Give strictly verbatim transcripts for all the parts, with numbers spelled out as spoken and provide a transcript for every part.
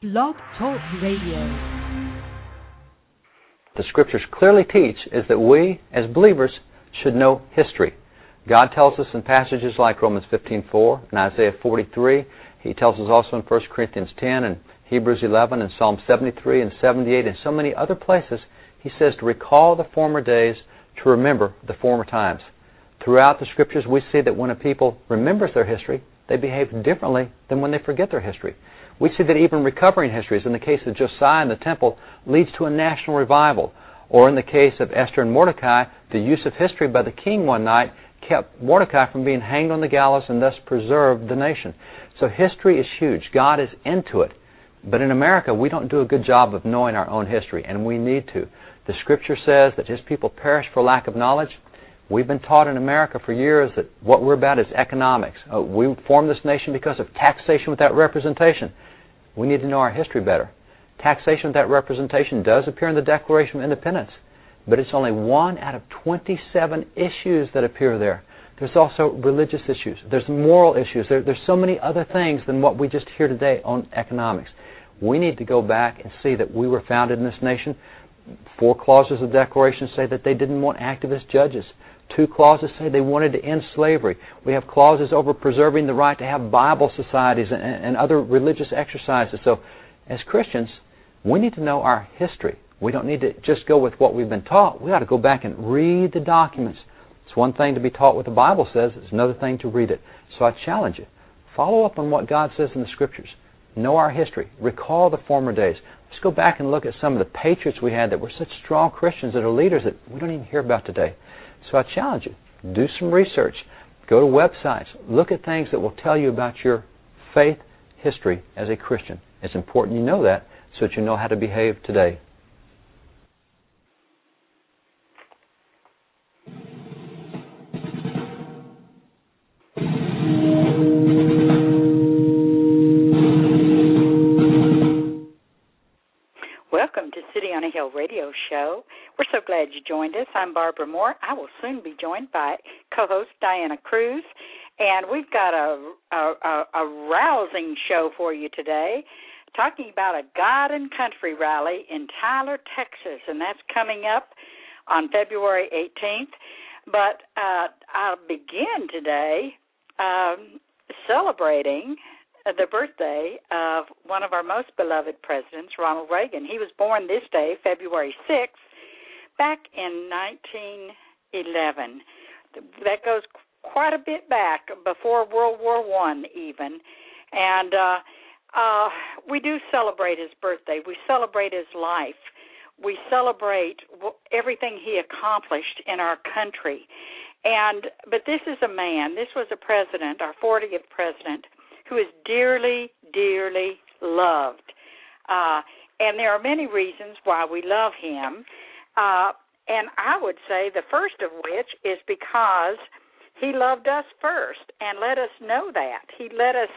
Blog Talk Radio. The Scriptures clearly teach is that we, as believers, should know history. God tells us in passages like Romans fifteen four and Isaiah forty-three. He tells us also in First Corinthians ten and Hebrews eleven and Psalm seventy-three and seventy-eight and so many other places. He says to recall the former days, to remember the former times. Throughout the Scriptures, we see that when a people remembers their history, they behave differently than when they forget their history. We see that even recovering histories, in the case of Josiah and the temple, leads to a national revival. Or in the case of Esther and Mordecai, the use of history by the king one night kept Mordecai from being hanged on the gallows and thus preserved the nation. So history is huge. God is into it. But in America, we don't do a good job of knowing our own history, and we need to. The Scripture says that His people perish for lack of knowledge. We've been taught in America for years that what we're about is economics. Uh, we formed this nation because of taxation without representation. We need to know our history better. Taxation without representation does appear in the Declaration of Independence, but it's only one out of twenty-seven issues that appear there. There's also religious issues. There's moral issues. There, there's so many other things than what we just hear today on economics. We need to go back and see that we were founded in this nation. Four clauses of the Declaration say that they didn't want activist judges. Two clauses say they wanted to end slavery. We have clauses over preserving the right to have Bible societies and, and other religious exercises. So, as Christians, we need to know our history. We don't need to just go with what we've been taught. We ought to go back and read the documents. It's one thing to be taught what the Bible says. It's another thing to read it. So I challenge you. Follow up on what God says in the Scriptures. Know our history. Recall the former days. Let's go back and look at some of the patriots we had that were such strong Christians that are leaders that we don't even hear about today. So I challenge you. Do some research. Go to websites. Look at things that will tell you about your faith history as a Christian. It's important you know that so that you know how to behave today. Welcome to City on a Hill radio show. We're so glad you joined us. I'm Barbara Moore. I will soon be joined by co-host Diana Cruz. And we've got a, a, a, a rousing show for you today, talking about a God and Country rally in Tyler, Texas. And that's coming up on February eighteenth. But uh, I'll begin today um, celebrating the birthday of one of our most beloved presidents, Ronald Reagan. He was born this day, February sixth, back in nineteen eleven. That goes quite a bit back, before World War One even. And uh, uh, we do celebrate his birthday. We celebrate his life. We celebrate everything he accomplished in our country. And but this is a man, this was a president, our fortieth president, who is dearly, dearly loved. Uh, and there are many reasons why we love him. Uh, and I would say the first of which is because he loved us first and let us know that. He let us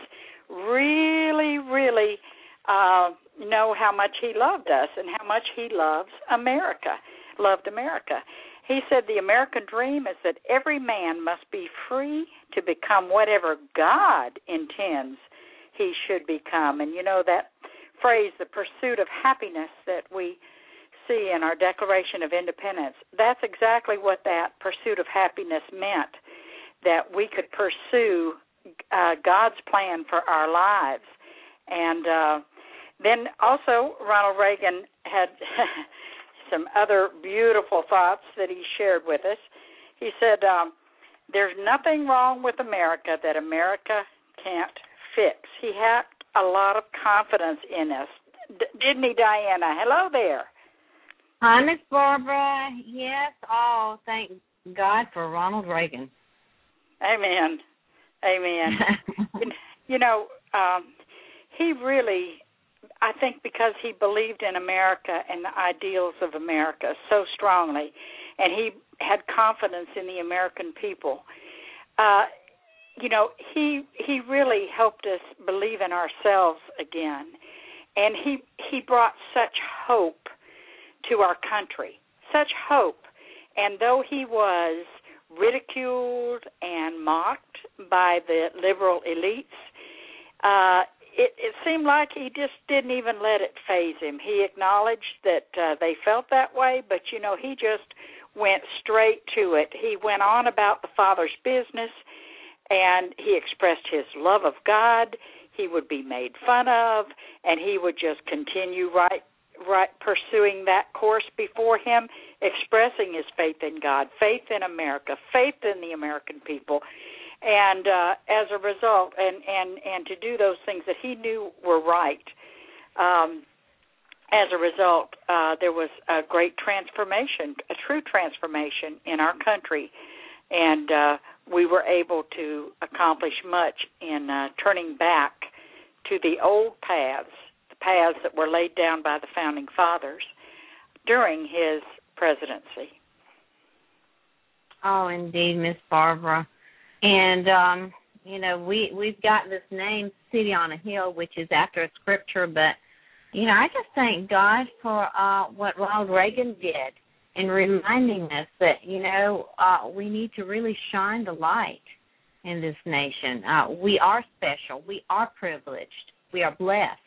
really, really uh, know how much he loved us and how much he loves America, loved America. He said the American dream is that every man must be free to become whatever God intends he should become. And you know that phrase, the pursuit of happiness, that we see in our Declaration of Independence, that's exactly what that pursuit of happiness meant, that we could pursue uh, God's plan for our lives. And uh, then also Ronald Reagan had some other beautiful thoughts that he shared with us. He said, um, there's nothing wrong with America that America can't fix. He had a lot of confidence in us. D- didn't he, Diana? Hello there. Hi, Miss Barbara. Yes, oh, thank God for Ronald Reagan. Amen. Amen. you, you know, um, he really... I think because he believed in America and the ideals of America so strongly, and he had confidence in the American people, uh, you know, he he really helped us believe in ourselves again. And he, he brought such hope to our country, such hope. And though he was ridiculed and mocked by the liberal elites, uh, it, it seemed like he just didn't even let it faze him. He acknowledged that uh, they felt that way, but, you know, he just went straight to it. He went on about the Father's business, and he expressed his love of God. He would be made fun of, and he would just continue right, right pursuing that course before him, expressing his faith in God, faith in America, faith in the American people. And uh, as a result, and, and, and to do those things that he knew were right, um, as a result, uh, there was a great transformation, a true transformation in our country. And uh, we were able to accomplish much in uh, turning back to the old paths, the paths that were laid down by the Founding Fathers during his presidency. Oh, indeed, Miss Barbara. And, um, you know, we, we've got this name, City on a Hill, which is after a scripture, but, you know, I just thank God for uh, what Ronald Reagan did in reminding us that, you know, uh, we need to really shine the light in this nation. Uh, we are special. We are privileged. We are blessed.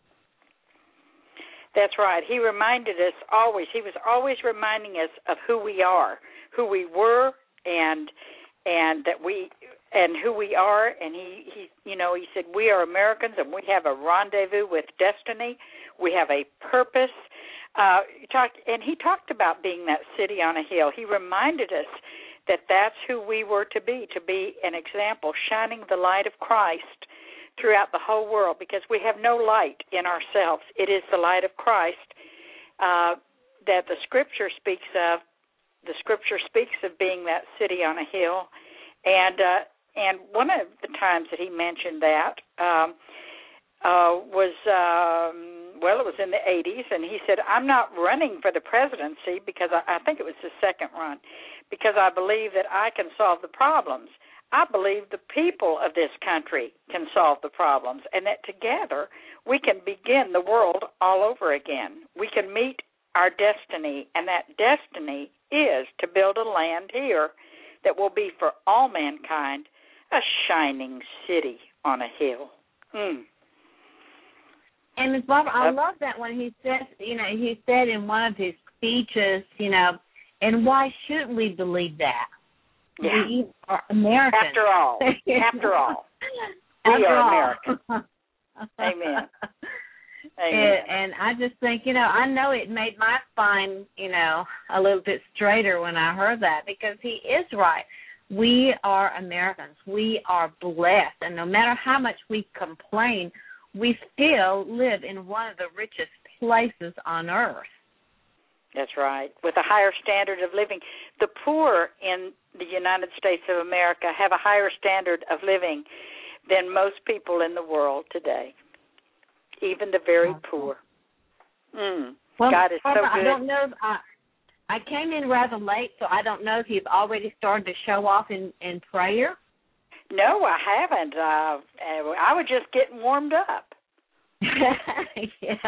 That's right. He reminded us always, he was always reminding us of who we are, who we were, and and that we and who we are. And he, he, you know, he said we are Americans, and we have a rendezvous with destiny. We have a purpose. Uh, he talked, and he talked about being that city on a hill. He reminded us that that's who we were to be, to be an example, shining the light of Christ throughout the whole world, because we have no light in ourselves. It is the light of Christ uh, that the Scripture speaks of. The Scripture speaks of being that city on a hill, and uh, and one of the times that he mentioned that um, uh, was, um, well, it was in the eighties, and he said, I'm not running for the presidency because I, I think it was his second run, because I believe that I can solve the problems. I believe the people of this country can solve the problems, and that together we can begin the world all over again. We can meet our destiny, and that destiny is to build a land here that will be for all mankind a shining city on a hill. Hmm. And Miz Barbara, I love that when he said, you know, he said in one of his speeches, you know, and why shouldn't we believe that? Yeah. We are Americans. After all, after all, we after are all. Americans. Amen. Amen. And, and I just think, you know, I know it made my spine, you know, a little bit straighter when I heard that, because he is right. We are Americans. We are blessed. And no matter how much we complain, we still live in one of the richest places on earth. That's right, with a higher standard of living. The poor in the United States of America have a higher standard of living than most people in the world today, even the very poor. Mm. Well, God is Barbara, so good. I don't know if I, I came in rather late, so I don't know if you've already started to show off in, in prayer. No, I haven't. Uh, I was just getting warmed up. Yes.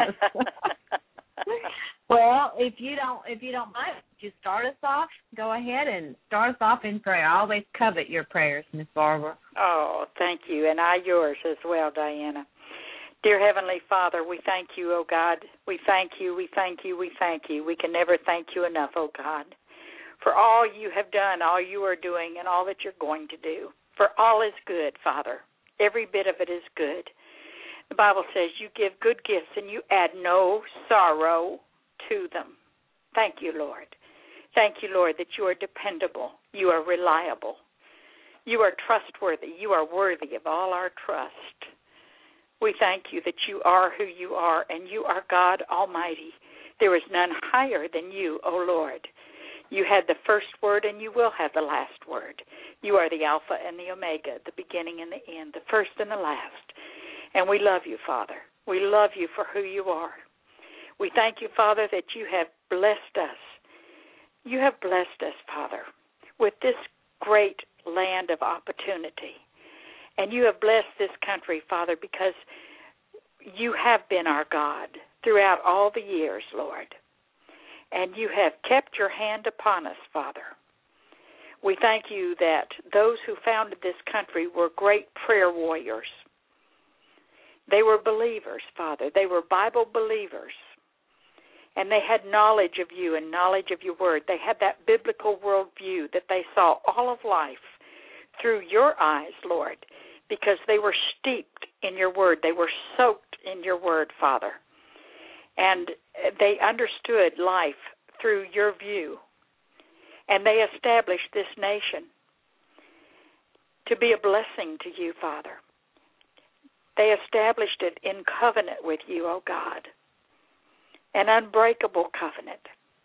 Well, if you don't, if you don't mind, would you start us off? Go ahead and start us off in prayer. I always covet your prayers, Miss Barbara. Oh, thank you, and I yours as well, Diana. Dear Heavenly Father, we thank you, oh God. We thank you, we thank you, we thank you. We can never thank you enough, oh God, for all you have done, all you are doing, and all that you're going to do. For all is good, Father. Every bit of it is good. The Bible says you give good gifts and you add no sorrow to them. Thank you, Lord. Thank you, Lord, that you are dependable. You are reliable. You are trustworthy. You are worthy of all our trust. We thank you that you are who you are, and you are God Almighty. There is none higher than you, O Lord. You had the first word, and you will have the last word. You are the Alpha and the Omega, the beginning and the end, the first and the last. And we love you, Father. We love you for who you are. We thank you, Father, that you have blessed us. You have blessed us, Father, with this great land of opportunity. And you have blessed this country, Father, because you have been our God throughout all the years, Lord. And you have kept your hand upon us, Father. We thank you that those who founded this country were great prayer warriors. They were believers, Father. They were Bible believers. And they had knowledge of you and knowledge of your word. They had that biblical worldview that they saw all of life through your eyes, Lord, because they were steeped in your word. They were soaked in your word, Father. And they understood life through your view. And they established this nation to be a blessing to you, Father. They established it in covenant with you, O God, an unbreakable covenant.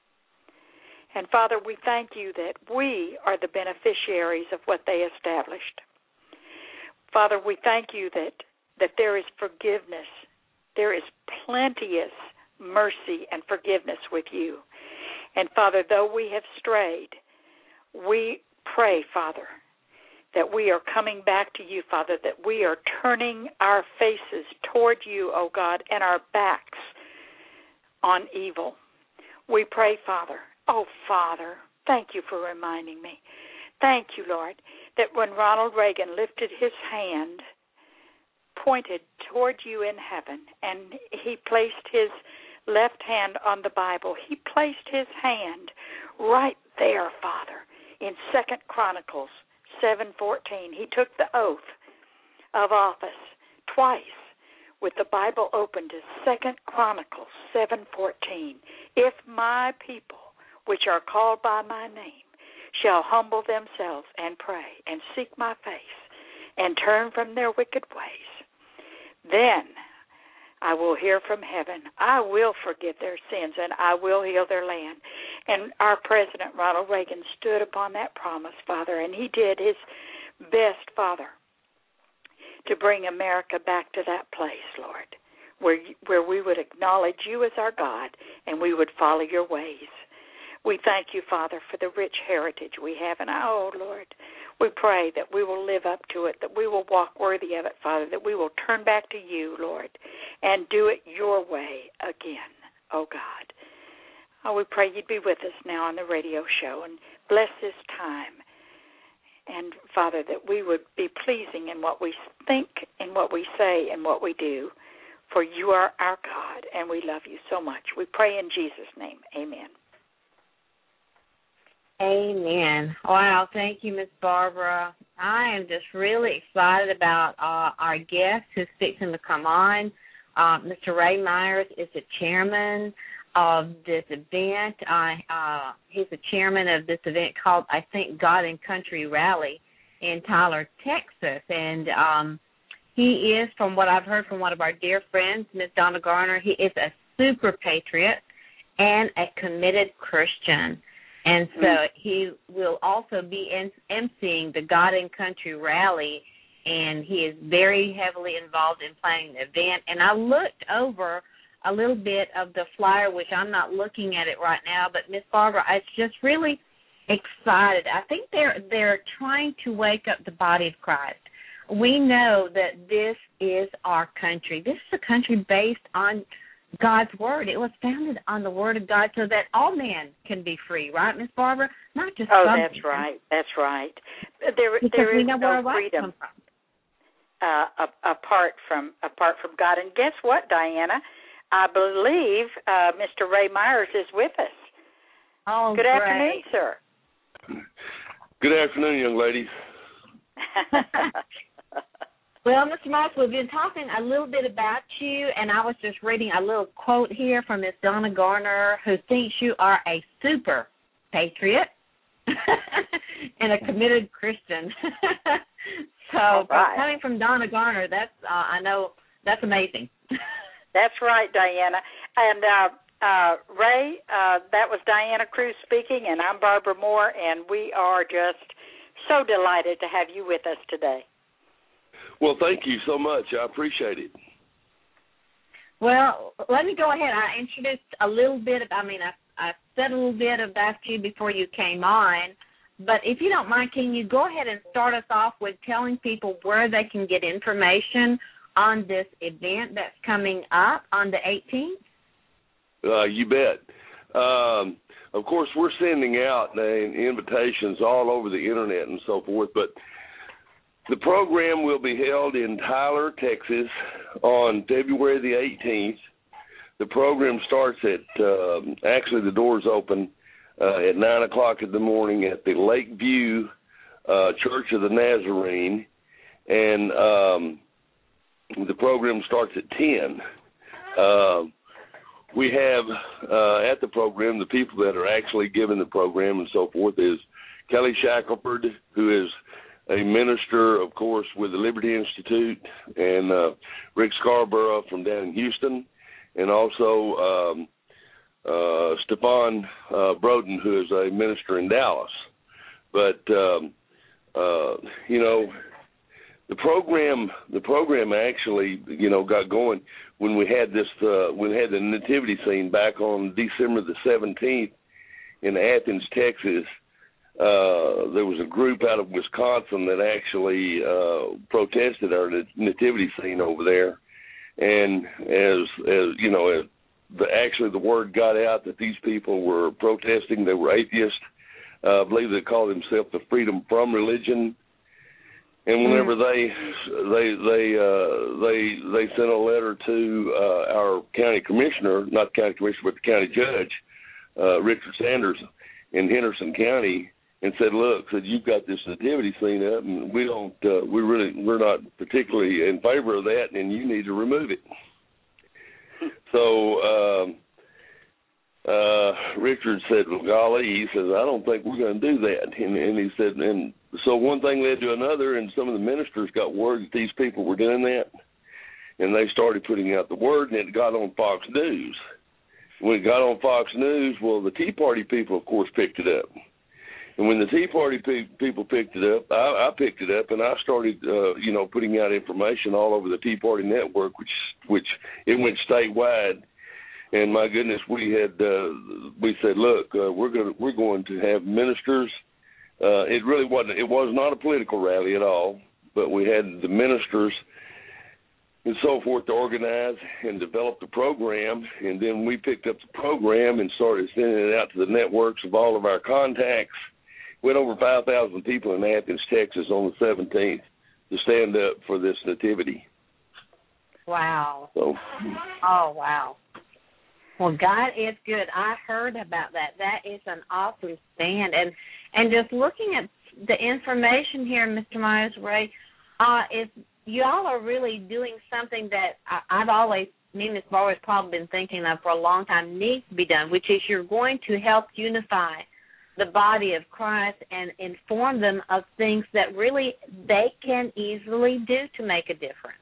And, Father, we thank you that we are the beneficiaries of what they established. Father, we thank you that, that there is forgiveness. There is plenteous mercy and forgiveness with you. And, Father, though we have strayed, we pray, Father, that we are coming back to you, Father, that we are turning our faces toward you, O God, and our backs on evil. We pray, Father, oh, Father, thank you for reminding me. Thank you, Lord, that when Ronald Reagan lifted his hand, pointed toward you in heaven, and he placed his left hand on the Bible, he placed his hand right there, Father, in Second Chronicles seven fourteen. He took the oath of office twice with the Bible open to Second Chronicles seven fourteen. If my people, which are called by my name, shall humble themselves and pray and seek my face and turn from their wicked ways, then I will hear from heaven. I will forgive their sins, and I will heal their land. And our President, Ronald Reagan, stood upon that promise, Father, and he did his best, Father, to bring America back to that place, Lord, where, where we would acknowledge you as our God and we would follow your ways. We thank you, Father, for the rich heritage we have. And, oh, Lord, we pray that we will live up to it, that we will walk worthy of it, Father, that we will turn back to you, Lord, and do it your way again, oh, God. Oh, we pray you'd be with us now on the radio show and bless this time. And, Father, that we would be pleasing in what we think, in what we say, and what we do. For you are our God, and we love you so much. We pray in Jesus' name. Amen. Amen. Wow, thank you, Miss Barbara. I am just really excited about uh, our guest who's fixing to come on. Uh, Mister Ray Myers is the chairman of this event. Uh, uh, he's the chairman of this event called, I think, God and Country Rally in Tyler, Texas. And um, he is, from what I've heard from one of our dear friends, Miss Donna Garner, he is a super patriot and a committed Christian. And so he will also be emceeing the God and Country Rally, and he is very heavily involved in planning the event. And I looked over a little bit of the flyer, which I'm not looking at it right now, but Miss Barbara, I was just really excited. I think they're they're trying to wake up the body of Christ. We know that this is our country. This is a country based on God's Word. It was founded on the Word of God so that all men can be free, right, Miss Barbara? Not just Oh, some that's people. right. That's right. There, because there we is know where no our freedom come from. uh, apart from apart from God. And guess what, Diana? I believe uh, Mister Ray Myers is with us. Oh, Good great. afternoon, sir. Good afternoon, young ladies. Well, Mister Myers, we've been talking a little bit about you, and I was just reading a little quote here from Miss Donna Garner, who thinks you are a super patriot and a committed Christian. So, right. coming from Donna Garner, that's uh, I know that's amazing. That's right, Diana. And uh, uh, Ray, uh, that was Diana Cruz speaking, and I'm Barbara Moore, and we are just so delighted to have you with us today. Well, thank you so much. I appreciate it. Well, let me go ahead. I introduced a little bit, of, I mean, I, I said a little bit about you before you came on, but if you don't mind, can you go ahead and start us off with telling people where they can get information on this event that's coming up on the eighteenth? Uh, you bet. Um, of course, we're sending out uh, invitations all over the Internet and so forth, but the program will be held in Tyler, Texas on February the eighteenth. The program starts at, uh, actually the doors open uh, at nine o'clock in the morning at the Lakeview uh, Church of the Nazarene, and um, the program starts at ten. Uh, we have uh, at the program, the people that are actually giving the program and so forth is Kelly Shackelford, who is a minister, of course, with the Liberty Institute, and uh, Rick Scarborough from down in Houston, and also um, uh, Stefan uh, Broden, who is a minister in Dallas. But, um, uh, you know, the program the program actually, you know, got going when we had this, uh, when we had the nativity scene back on December the seventeenth in Athens, Texas. Uh, there was a group out of Wisconsin that actually uh, protested our nativity scene over there. And as, as you know, as the, actually the word got out that these people were protesting. They were atheists. Uh, I believe they called themselves the Freedom From Religion. And whenever mm. they they they uh, they they sent a letter to uh, our county commissioner, not the county commissioner, but the county judge, uh, Richard Sanders in Henderson County, and said, "Look, said you've got this nativity scene up, and we don't, uh, we really, we're not particularly in favor of that, and you need to remove it." So um, uh, Richard said, "Well, golly," he says, "I don't think we're going to do that." And, and he said, and so one thing led to another, and some of the ministers got word that these people were doing that, and they started putting out the word, and it got on Fox News. When it got on Fox News, well, the Tea Party people, of course, picked it up. And when the Tea Party pe- people picked it up, I, I picked it up, and I started, uh, you know, putting out information all over the Tea Party network, which, which it went statewide. And my goodness, we had, uh, we said, look, uh, we're going to, we're going to have ministers. Uh, it really wasn't, it was not a political rally at all, but we had the ministers and so forth to organize and develop the program. And then we picked up the program and started sending it out to the networks of all of our contacts. We had over five thousand people in Athens, Texas on the seventeenth to stand up for this nativity. Wow. So. Oh, wow. Well, God is good. I heard about that. That is an awesome stand. And and just looking at the information here, Mister Myers-Ray, uh, is you all are really doing something that I, I've always, me and Miz Barber has probably been thinking of for a long time, needs to be done, which is you're going to help unify the body of Christ and inform them of things that really they can easily do to make a difference.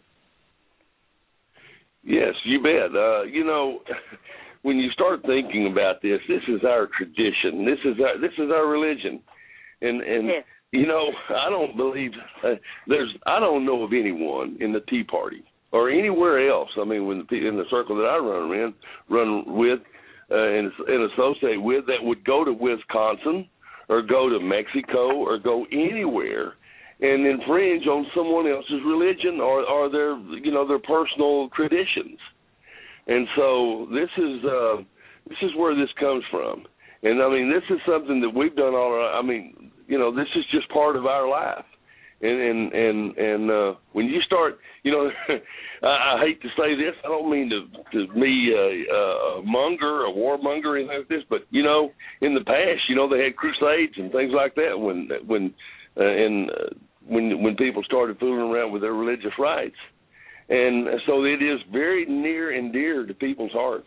Yes, you bet. Uh, you know, when you start thinking about this, this is our tradition. This is our, this is our religion, and and yes. you know, I don't believe uh, there's. I don't know of anyone in the Tea Party or anywhere else. I mean, when the, in the circle that I run in, run with uh, and, and associate with, that would go to Wisconsin or go to Mexico or go anywhere and infringe on someone else's religion or, or their, you know, their personal traditions. And so this is uh, this is where this comes from. And, I mean, this is something that we've done all our, I mean, you know, this is just part of our life. And and and, and uh, when you start, you know, I, I hate to say this. I don't mean to, to be a, a monger, a warmonger, or anything like this. But, you know, in the past, you know, they had crusades and things like that when, when uh, and, uh, when when people started fooling around with their religious rights. And so it is very near and dear to people's hearts.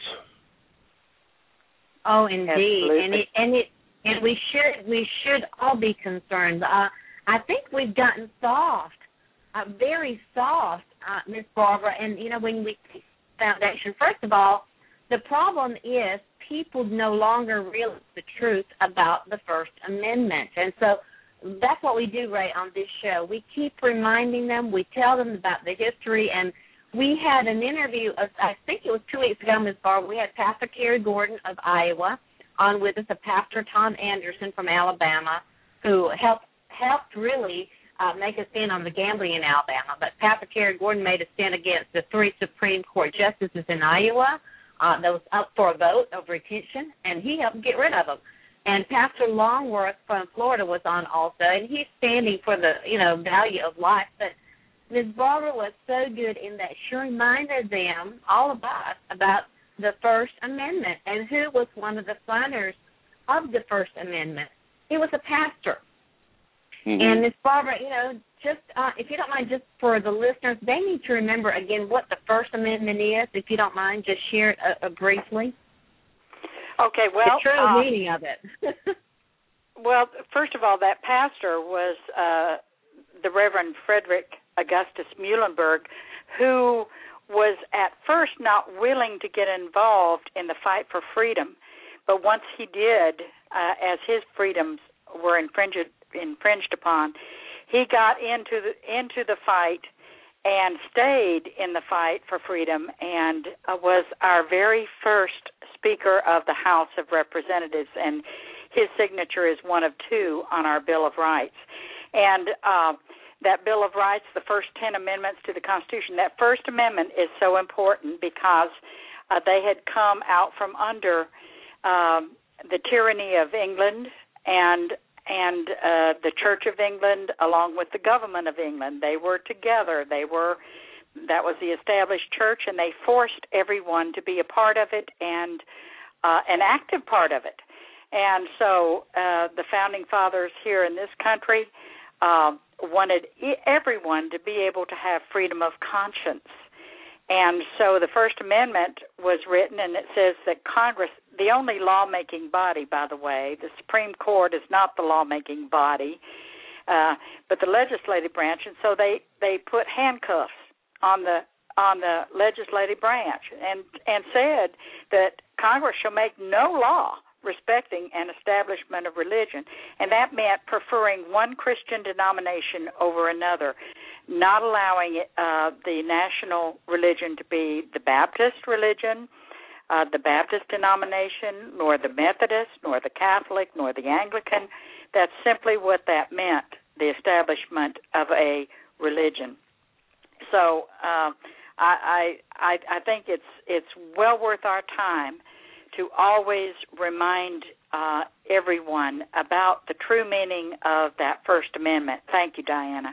Oh, indeed. Absolutely. And it, and it and we should we should all be concerned. Uh, I think we've gotten soft, uh, very soft, uh, Miz Barbara. And, you know, when we foundation, first of all, the problem is people no longer realize the truth about the First Amendment. And so that's what we do, Ray, on this show. We keep reminding them. We tell them about the history. And we had an interview, of, I think it was two weeks ago, Miz Barbara. We had Pastor Kerry Gordon of Iowa on with us, a Pastor Tom Anderson from Alabama, who helped helped really uh, make a stand on the gambling in Alabama. But Pastor Kerry Gordon made a stand against the three Supreme Court justices in Iowa uh, that was up for a vote of retention, and he helped get rid of them. And Pastor Longworth from Florida was on also, and he's standing for the, you know, value of life. But Miz Barbara was so good in that she reminded them, all of us, about the First Amendment and who was one of the signers of the First Amendment. He was a pastor. Mm-hmm. And Miz Barbara, you know, just uh, if you don't mind, just for the listeners, they need to remember again what the First Amendment is. If you don't mind, just share it uh, uh, briefly. Okay, well, the true uh, meaning of it. Well, first of all, that pastor was uh, the Reverend Frederick Augustus Muhlenberg, who was at first not willing to get involved in the fight for freedom, but once he did, uh, as his freedoms were infringed infringed upon, he got into the into the fight and stayed in the fight for freedom, and uh, was our very first Speaker of the House of Representatives, and his signature is one of two on our Bill of Rights. And uh, that Bill of Rights, the first ten amendments to the Constitution, that First Amendment is so important because uh, they had come out from under um, the tyranny of England and and uh, the Church of England, along with the government of England. They were together. They were, that was the established church, and they forced everyone to be a part of it and uh, an active part of it. And so uh, the Founding Fathers here in this country uh, wanted everyone to be able to have freedom of conscience. And so the First Amendment was written, and it says that Congress, the only lawmaking body, by the way, the Supreme Court is not the lawmaking body, uh, but the legislative branch, and so they, they put handcuffs on the on the legislative branch and, and said that Congress shall make no law respecting an establishment of religion, and that meant preferring one Christian denomination over another, not allowing uh, the national religion to be the Baptist religion, uh, the Baptist denomination, nor the Methodist, nor the Catholic, nor the Anglican. That's simply what that meant, the establishment of a religion. So uh, I, I I think it's it's well worth our time to always remind uh, everyone about the true meaning of that First Amendment. Thank you, Diana.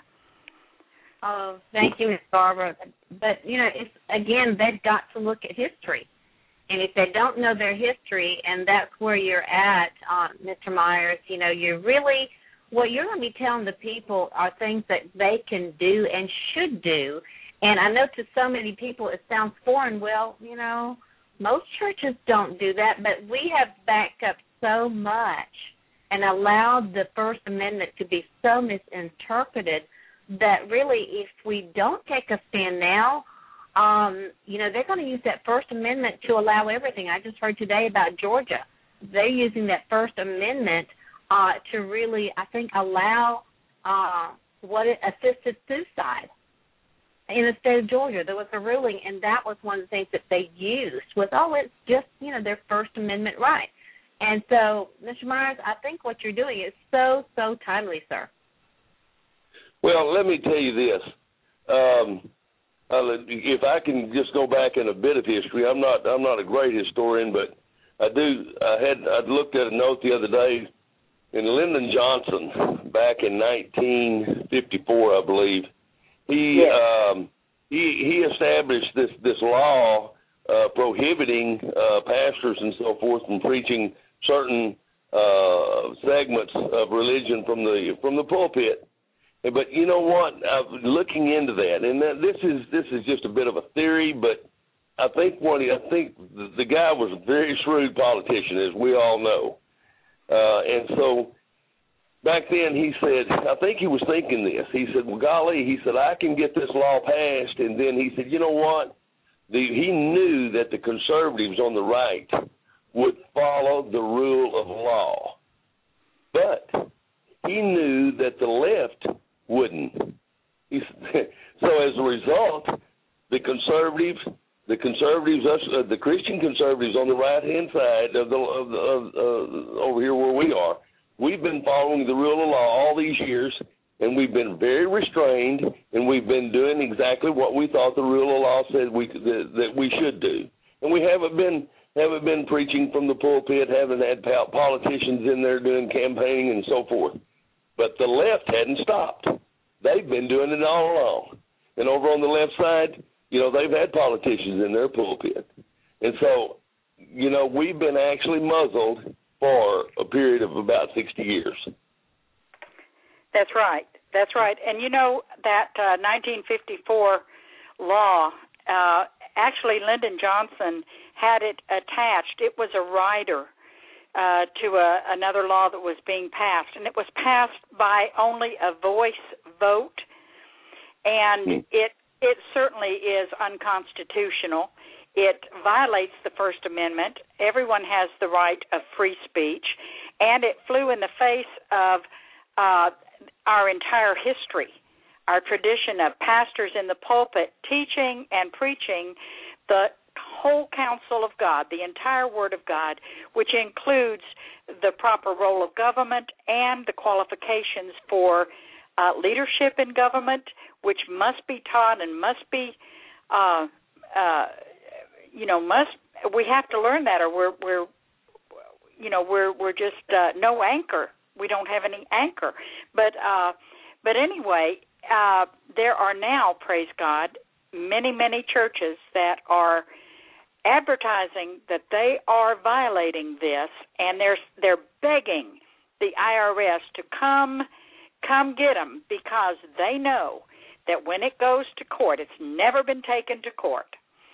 Oh, thank you, Miz Barbara. But, you know, it's, again, they've got to look at history. And if they don't know their history, and that's where you're at, uh, Mister Myers, you know, you're really, what you're going to be telling the people are things that they can do and should do. And I know to so many people it sounds foreign. Well, you know, most churches don't do that, but we have backed up so much and allowed the First Amendment to be so misinterpreted that really if we don't take a stand now, um, you know, they're going to use that First Amendment to allow everything. I just heard today about Georgia. They're using that First Amendment uh, to really, I think, allow uh, what it, assisted suicide. In the state of Georgia, there was a ruling, and that was one of the things that they used was, oh, it's just, you know, their First Amendment right. And so, Mister Myers, I think what you're doing is so, so timely, sir. Well, let me tell you this. Um, if I can just go back in a bit of history, I'm not I'm not a great historian, but I do. I had I looked at a note the other day in Lyndon Johnson back in nineteen fifty-four, I believe. He yes. um, he he established this this law uh, prohibiting uh, pastors and so forth from preaching certain uh, segments of religion from the from the pulpit. But you know what? Uh, looking into that, and that, this is this is just a bit of a theory, but I think what he, I think the, the guy was a very shrewd politician, as we all know, uh, and so. Back then, he said, I think he was thinking this. He said, well, golly, he said, I can get this law passed. And then he said, you know what? The, he knew that the conservatives on the right would follow the rule of law. But he knew that the left wouldn't. He, so as a result, the conservatives, the conservatives, us, uh, the Christian conservatives on the right-hand side of the, of the of, uh, over here where we are, we've been following the rule of law all these years, and we've been very restrained, and we've been doing exactly what we thought the rule of law said we that, that we should do. And we haven't been haven't been preaching from the pulpit, haven't had politicians in there doing campaigning and so forth. But the left hadn't stopped. They've been doing it all along. And over on the left side, you know, they've had politicians in their pulpit. And so, you know, we've been actually muzzled for a period of about sixty years. That's right. That's right. And, you know, that uh, nineteen fifty-four law, uh, actually Lyndon Johnson had it attached. It was a rider uh, to a, another law that was being passed, and it was passed by only a voice vote, and mm. it it certainly is unconstitutional. It violates the First Amendment. Everyone has the right of free speech, and it flew in the face of uh, our entire history, our tradition of pastors in the pulpit teaching and preaching the whole counsel of God, the entire Word of God, which includes the proper role of government and the qualifications for uh, leadership in government, which must be taught and must be, uh, uh, you know, must we have to learn that, or we're we're, you know, we're we're just uh, no anchor. We don't have any anchor. But uh, but anyway, uh, there are now, praise God, many many churches that are advertising that they are violating this, and they're they're begging the I R S to come come get them, because they know that when it goes to court, it's never been taken to court,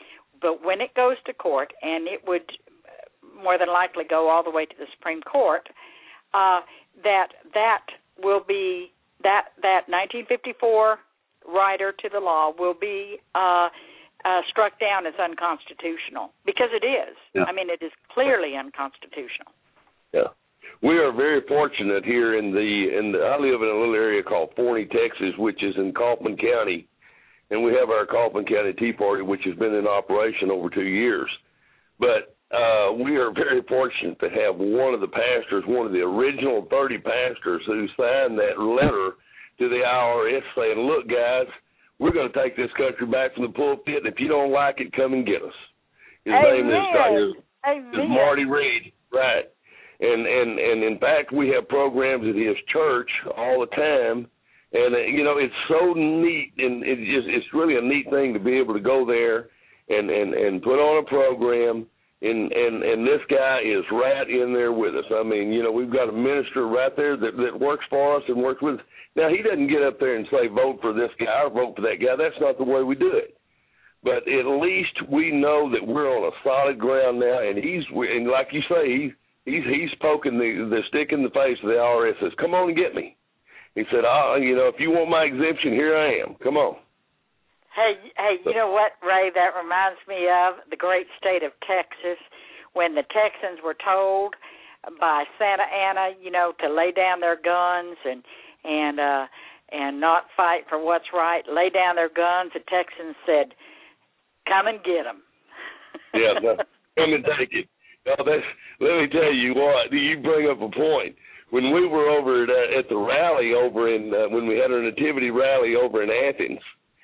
but when it goes to court, and it would more than likely go all the way to the Supreme Court, uh, that that will be that that nineteen fifty-four rider to the law will be uh, Uh, struck down as unconstitutional, because it is. Yeah. I mean, it is clearly unconstitutional. Yeah, we are very fortunate here in the in the. I live in a little area called Forney, Texas, which is in Kaufman County, and we have our Kaufman County Tea Party, which has been in operation over two years. But uh, we are very fortunate to have one of the pastors, one of the original thirty pastors, who signed that letter to the I R S saying, "Look, guys, we're going to take this country back from the pulpit, and if you don't like it, come and get us." His Amen. name is, uh, is, is Marty Reed, right? And, and and in fact, we have programs at his church all the time, and uh, you know, it's so neat, and it just, it's really a neat thing to be able to go there and, and, and put on a program, and, and, and this guy is right in there with us. I mean, you know, we've got a minister right there that, that works for us and works with us. Now, he doesn't get up there and say, vote for this guy or vote for that guy. That's not the way we do it. But at least we know that we're on a solid ground now, and he's, and like you say, he, he's he's poking the, the stick in the face of the I R S, says, come on and get me. He said, oh, you know, if you want my exemption, here I am. Come on. Hey, hey, you know what, Ray, that reminds me of the great state of Texas, when the Texans were told by Santa Anna, you know, to lay down their guns and and uh, and not fight for what's right, lay down their guns. The Texans said, come and get them. Yeah, no, come and take it. No, that's, let me tell you what, you bring up a point. When we were over at, uh, at the rally over in, uh, when we had our nativity rally over in Athens,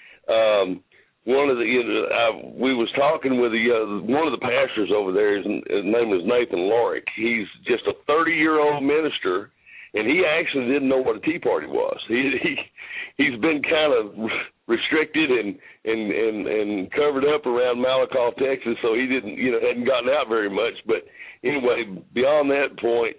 um, one of the, you know, I, we was talking with the, uh, one of the pastors over there, his, his name is Nathan Lorick. He's just a thirty-year-old minister, and he actually didn't know what a Tea Party was. He, he he's been kind of restricted and and, and and covered up around Malakoff, Texas, so he didn't, you know, hadn't gotten out very much. But anyway, beyond that point,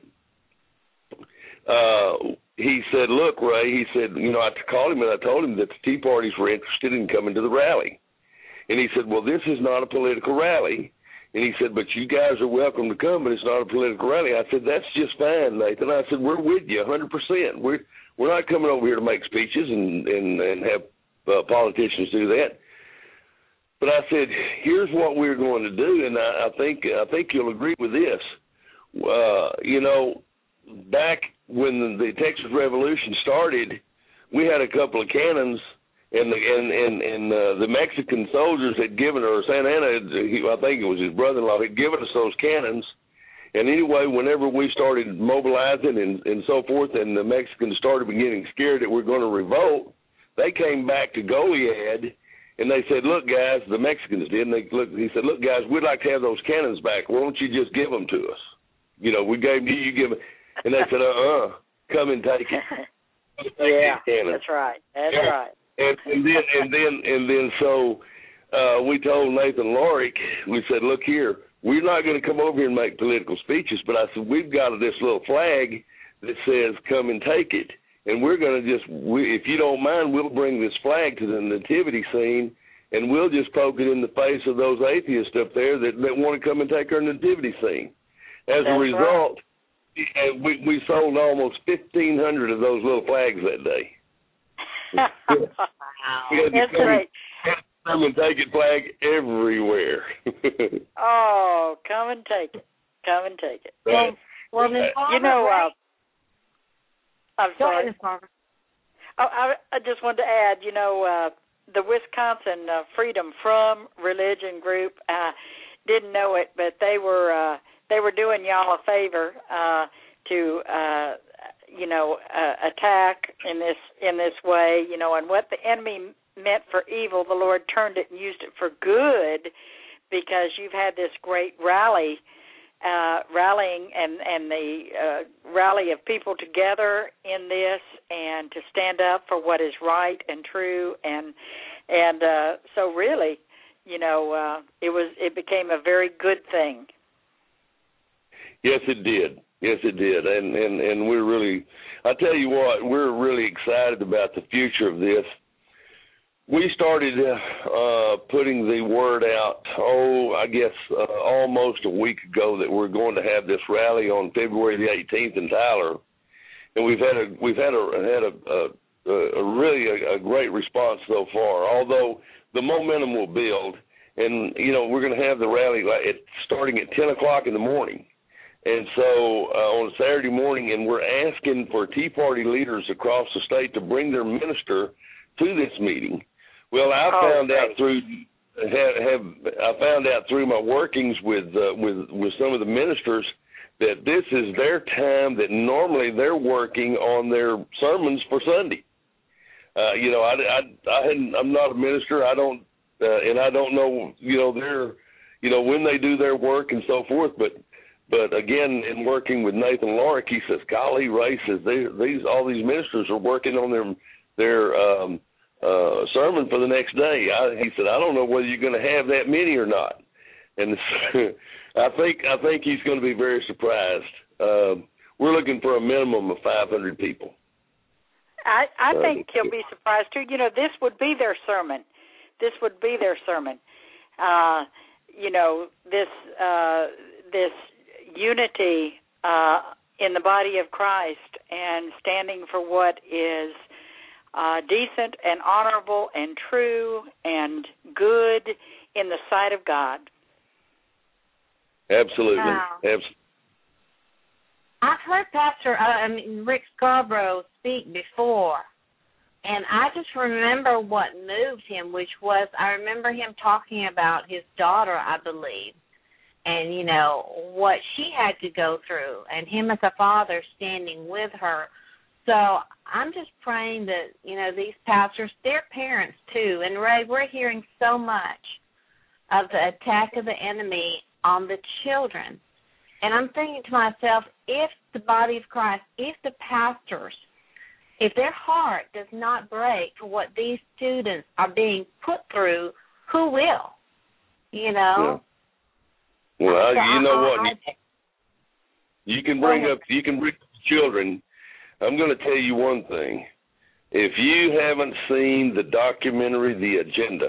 uh, he said, "Look, Ray," he said, "you know, I called him and I told him that the Tea Parties were interested in coming to the rally," and he said, "Well, this is not a political rally." And he said, but you guys are welcome to come, but it's not a political rally. I said, that's just fine, Nathan. I said, we're with you one hundred percent. We're, we're not coming over here to make speeches and, and, and have uh, politicians do that. But I said, here's what we're going to do, and I, I think I think you'll agree with this. Uh, you know, back when the, the Texas Revolution started, we had a couple of cannons, And the and and, and uh, the Mexican soldiers had given, or Santa Anna, he, I think it was his brother-in-law, had given us those cannons. And anyway, whenever we started mobilizing and, and so forth, and the Mexicans started getting scared that we're going to revolt, they came back to Goliad And they said, look, guys, the Mexicans did, and they look, he said, look, guys, we'd like to have those cannons back. Why don't you just give them to us? You know, we gave them to you, you give them. And they said, uh-uh, come and take it. Yeah, that's right. That's yeah. right. And, and then, and then, and then, so uh, we told Nathan Lorick, we said, look here, we're not going to come over here and make political speeches, but I said, we've got this little flag that says, come and take it. And we're going to just, we, if you don't mind, we'll bring this flag to the nativity scene, and we'll just poke it in the face of those atheists up there that, that want to come and take our nativity scene. As That's a result, right. we, we sold almost fifteen hundred of those little flags that day. Wow. We had That's come, great. Come and take it flag everywhere. Oh, come and take it. Come and take it. Well, well Miz you know, uh, I'm sorry. Go ahead, oh, I, I just wanted to add, you know, uh, the Wisconsin uh, Freedom From Religion group, uh, didn't know it, but they were uh, they were doing y'all a favor uh, to, uh, you know, uh, attack in this in this way, you know, and what the enemy meant for evil, the Lord turned it and used it for good, because you've had this great rally. Uh, rallying and, and the uh, rally of people together in this, and to stand up for what is right and true, and and uh, so really, you know, uh, it was it became a very good thing. Yes, it did. Yes, it did, and and and we're really, I tell you what, we're really excited about the future of this. We started uh, putting the word out, oh, I guess uh, almost a week ago, that we're going to have this rally on February the eighteenth in Tyler, and we've had a we've had a had a, a, a really a, a great response so far. Although the momentum will build, and you know we're going to have the rally at, starting at ten o'clock in the morning, and so uh, on Saturday morning, and we're asking for Tea Party leaders across the state to bring their minister to this meeting. Well, I oh, found great. out through have, have I found out through my workings with uh, with with some of the ministers that this is their time that normally they're working on their sermons for Sunday. Uh, you know, I, I, I hadn't, I'm not a minister. I don't, uh, and I don't know, you know, their, you know, when they do their work and so forth. But, but again, in working with Nathan Lorick, he says, golly, Ray says they, these all these ministers are working on their their um, Uh, sermon for the next day. I, he said, I don't know whether you're going to have that many or not. And I think I think he's going to be very surprised. Uh, we're looking for a minimum of five hundred people. I, I uh, think he'll be surprised too. You know, this would be their sermon. This would be their sermon. Uh, you know, this uh, this unity uh, in the body of Christ, and standing for what is Uh, decent and honorable and true and good in the sight of God. Absolutely. Wow. Absolutely. I've heard Pastor uh, I mean, Rick Scarborough speak before, and I just remember what moved him, which was I remember him talking about his daughter, I believe, and, you know, what she had to go through, and him as a father standing with her. So I'm just praying that, you know, these pastors, they're parents too. And, Ray, we're hearing so much of the attack of the enemy on the children. And I'm thinking to myself, if the body of Christ, if the pastors, if their heart does not break for what these students are being put through, who will? You know? Yeah. Well, so you know I, what? I, you can bring up, you can bring up children. I'm going to tell you one thing. If you haven't seen the documentary The Agenda,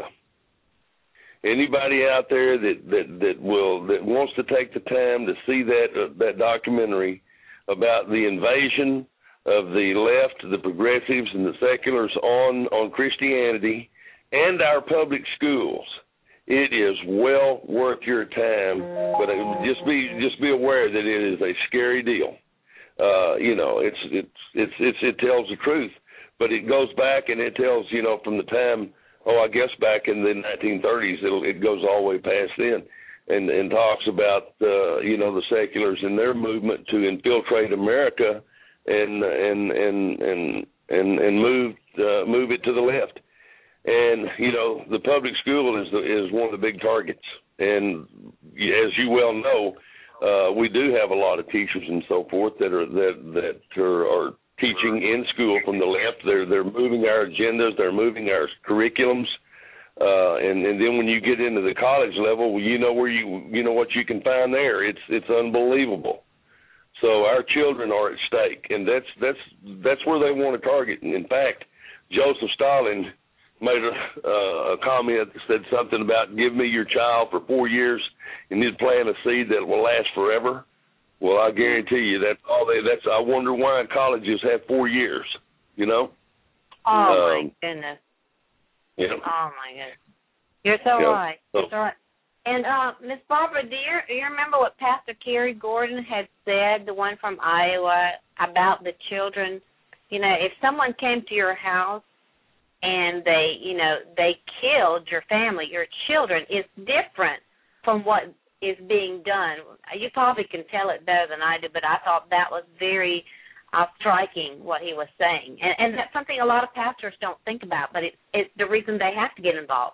anybody out there that, that, that will that wants to take the time to see that uh, that documentary about the invasion of the left, the progressives, and the seculars on, on Christianity and our public schools, it is well worth your time. But just be just be aware that it is a scary deal. Uh, you know, it's, it's it's it's it tells the truth, but it goes back and it tells, you know, from the time, oh, I guess back in the nineteen thirties, it'll, it goes all the way past then, and and talks about uh, you know, the seculars and their movement to infiltrate America and and and and and, and move uh, move it to the left. And, you know, the public school is the, is one of the big targets. And as you well know, uh, we do have a lot of teachers and so forth that are that that are, are teaching in school from the left. They're they're moving our agendas. They're moving our curriculums. Uh, and, and then when you get into the college level, well, you know where you you know what you can find there. It's it's unbelievable. So our children are at stake, and that's that's that's where they want to target. And in fact, Joseph Stalin made a, uh, a comment that said something about give me your child for four years and he'd plant a seed that will last forever. Well, I guarantee you that's all they. That's I wonder why colleges have four years. You know. Oh um, my goodness. Yeah. Oh my goodness. You're so yeah. right. So, You're so right. And uh, Miss Barbara, do you, do you remember what Pastor Kerry Gordon had said, the one from Iowa, about the children? You know, if someone came to your house and they, you know, they killed your family, your children, it's different from what is being done. You probably can tell it better than I do, but I thought that was very uh, striking what he was saying. And, and that's something a lot of pastors don't think about, but it's, it's the reason they have to get involved.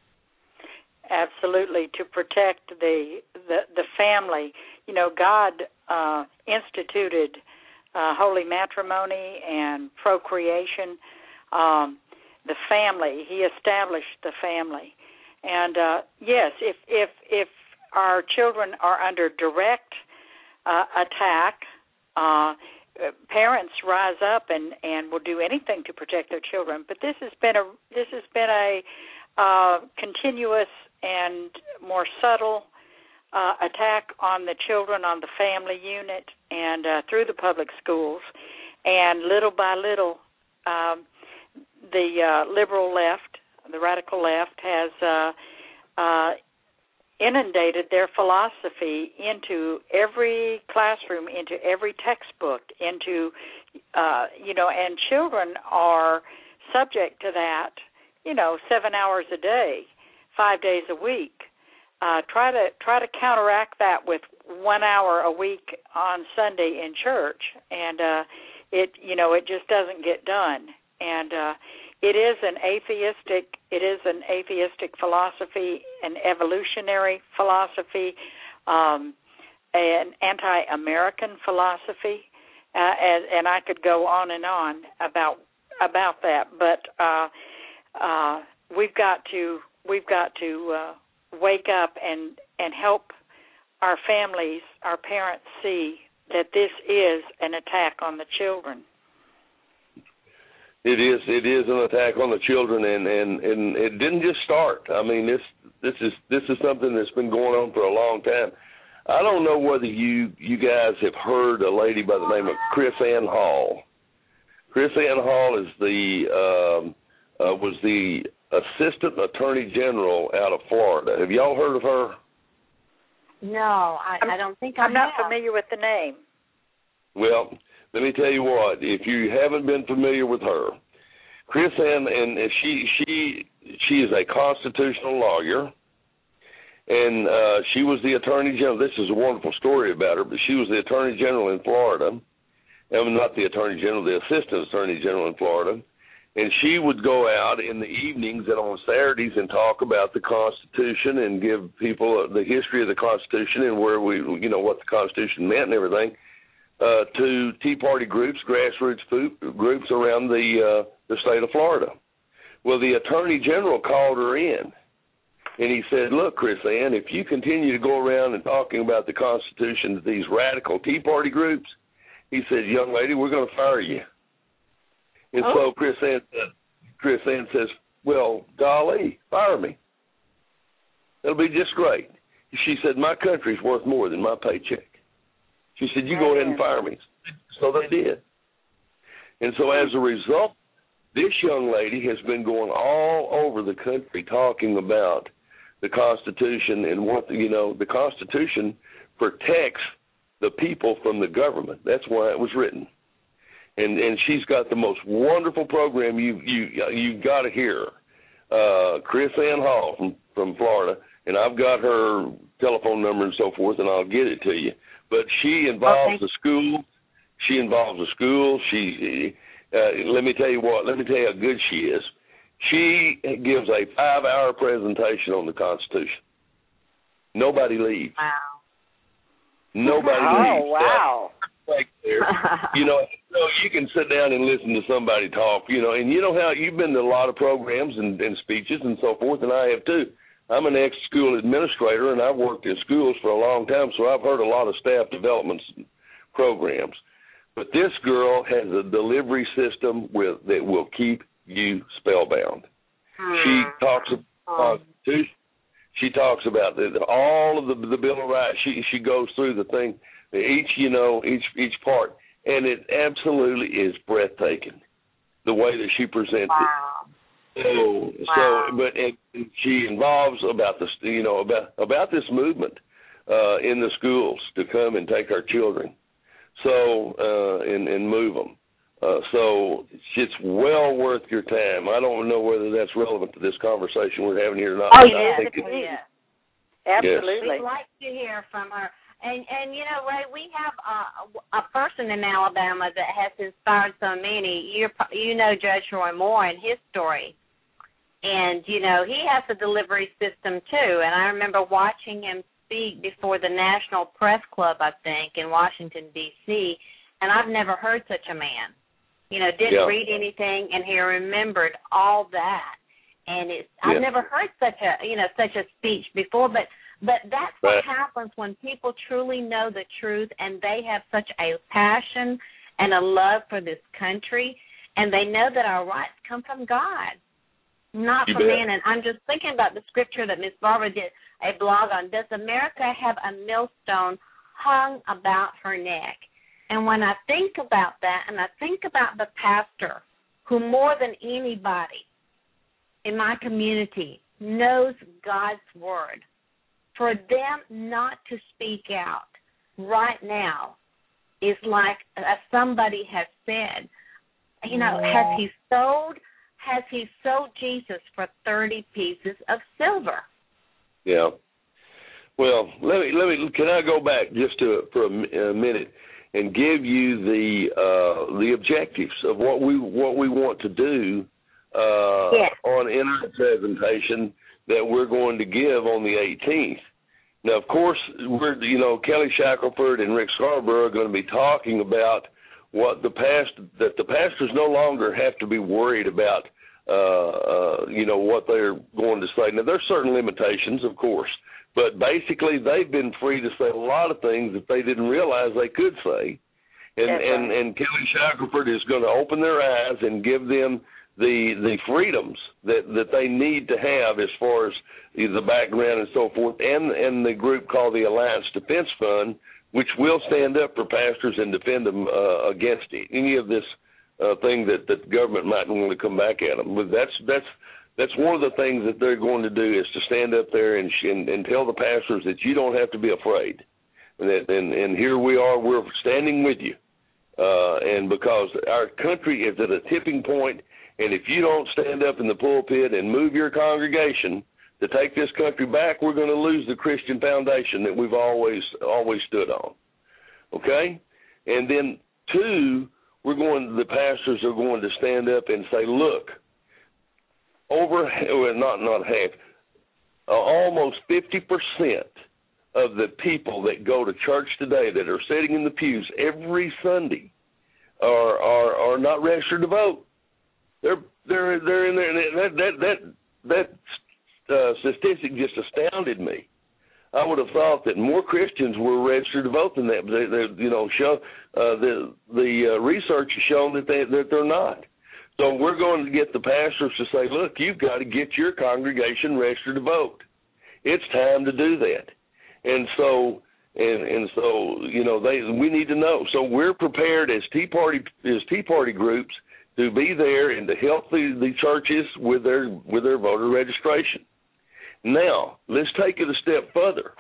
Absolutely, to protect the the, the family. You know, God uh, instituted uh, holy matrimony and procreation, um, the family. He established the family. And, uh, yes, if, if, if our children are under direct uh, attack, uh, parents rise up and, and will do anything to protect their children. But this has been a this has been a uh, continuous and more subtle uh, attack on the children, on the family unit, and uh, through the public schools. And little by little, um, the uh, liberal left, the radical left, has uh, uh, inundated their philosophy into every classroom, into every textbook, into, uh, you know, and children are subject to that, you know, seven hours a day, five days a week. Uh, try to try to counteract that with one hour a week on Sunday in church, and uh, it you know it just doesn't get done. And uh, it is an atheistic it is an atheistic philosophy, an evolutionary philosophy, um, an anti-American philosophy, uh, and, and I could go on and on about about that. But uh, uh, we've got to. We've got to uh, wake up and, and help our families, our parents see that this is an attack on the children. It is. It is an attack on the children, and, and, and it didn't just start. I mean, this this is this is something that's been going on for a long time. I don't know whether you you guys have heard a lady by the name of KrisAnne Hall. KrisAnne Hall is the um, uh, was the Assistant Attorney General out of Florida. Have y'all heard of her? No, I, I don't think I I'm not have. familiar with the name. Well, let me tell you what. If you haven't been familiar with her, KrisAnne, and she she she is a constitutional lawyer, and uh, she was the Attorney General. This is a wonderful story about her, but she was the Attorney General in Florida. And not the Attorney General, the Assistant Attorney General in Florida. And she would go out in the evenings and on Saturdays and talk about the Constitution and give people the history of the Constitution and where we, you know, what the Constitution meant and everything uh, to Tea Party groups, grassroots food, groups around the uh, the state of Florida. Well, the Attorney General called her in, and he said, "Look, KrisAnne, if you continue to go around and talking about the Constitution to these radical Tea Party groups," he said, "young lady, we're going to fire you." And oh. so KrisAnne, KrisAnne says, "Well, golly, fire me. It'll be just great." She said, "My country's worth more than my paycheck." She said, "You go ahead and fire me." So they did. And so as a result, this young lady has been going all over the country talking about the Constitution and what, you know, the Constitution protects the people from the government. That's why it was written. And and she's got the most wonderful program you you you got to hear. Uh, KrisAnne Hall from, from Florida, and I've got her telephone number and so forth, and I'll get it to you. But she involves okay. the school. She involves the school. She uh, let me tell you what. Let me tell you how good she is. She gives a five-hour presentation on the Constitution. Nobody leaves. Wow. Nobody oh, leaves. Oh, wow. Like there, you know, so you can sit down and listen to somebody talk, you know, and you know how you've been to a lot of programs and, and speeches and so forth, and I have too. I'm an ex-school administrator, and I've worked in schools for a long time, so I've heard a lot of staff development programs. But this girl has a delivery system with that will keep you spellbound. Hmm. She talks about um. She talks about the, all of the, the Bill of Rights. She she goes through the thing, each you know each each part, and it absolutely is breathtaking, the way that she presents wow. it. So wow. so, but it, she involves about this you know about about this movement uh, in the schools to come and take our children, so uh, and and move them. Uh, so it's well worth your time. I don't know whether that's relevant to this conversation we're having here or not. Oh, yes, I think it, yes. Absolutely. We'd like to hear from her. And, and you know, Ray, we have a, a person in Alabama that has inspired so many. You're, you know Judge Roy Moore and his story. And, you know, he has a delivery system, too. And I remember watching him speak before the National Press Club, I think, in Washington, D C, and I've never heard such a man. You know, didn't yeah. read anything, and he remembered all that. And it's yeah. I've never heard such a you know such a speech before. But but that's what right. happens when people truly know the truth, and they have such a passion and a love for this country, and they know that our rights come from God, not you from bet. man. And I'm just thinking about the scripture that Miss Barbara did a blog on. Does America have a millstone hung about her neck? And when I think about that, and I think about the pastor who more than anybody in my community knows God's word, for them not to speak out right now is like, as somebody has said, you know, has he sold, has he sold Jesus for thirty pieces of silver? Yeah. Well, let me, let me, can I go back just to, for a, a minute? And give you the uh, the objectives of what we what we want to do uh, yes. on in our presentation that we're going to give on the eighteenth. Now, of course, we're you know Kelly Shackelford and Rick Scarborough are going to be talking about what the past that the pastors no longer have to be worried about uh, uh, you know what they're going to say. Now, there's certain limitations, of course. But basically, they've been free to say a lot of things that they didn't realize they could say. And That's and, right. and Kelly Shackelford is going to open their eyes and give them the the freedoms that, that they need to have as far as the background and so forth, and, and the group called the Alliance Defense Fund, which will stand up for pastors and defend them uh, against any of this uh, thing that, that the government might want to come back at them. But that's that's That's one of the things that they're going to do is to stand up there and, and, and tell the pastors that you don't have to be afraid. And, that, and, and here we are, we're standing with you. Uh, and because our country is at a tipping point, and if you don't stand up in the pulpit and move your congregation to take this country back, we're going to lose the Christian foundation that we've always always stood on. Okay? And then, two, we're going. the pastors are going to stand up and say, look, over, well, not not half, uh, almost fifty percent of the people that go to church today that are sitting in the pews every Sunday are are, are not registered to vote. They're they're they're in there. That that that that uh, statistic just astounded me. I would have thought that more Christians were registered to vote than that. But they, they you know, show uh, the the uh, research has shown that they that they're not. So we're going to get the pastors to say, look, you've got to get your congregation registered to vote. It's time to do that. And so, and, and so, you know, they we need to know. So we're prepared as Tea Party as Tea Party groups to be there and to help the, the churches with their with their voter registration. Now, let's take it a step further.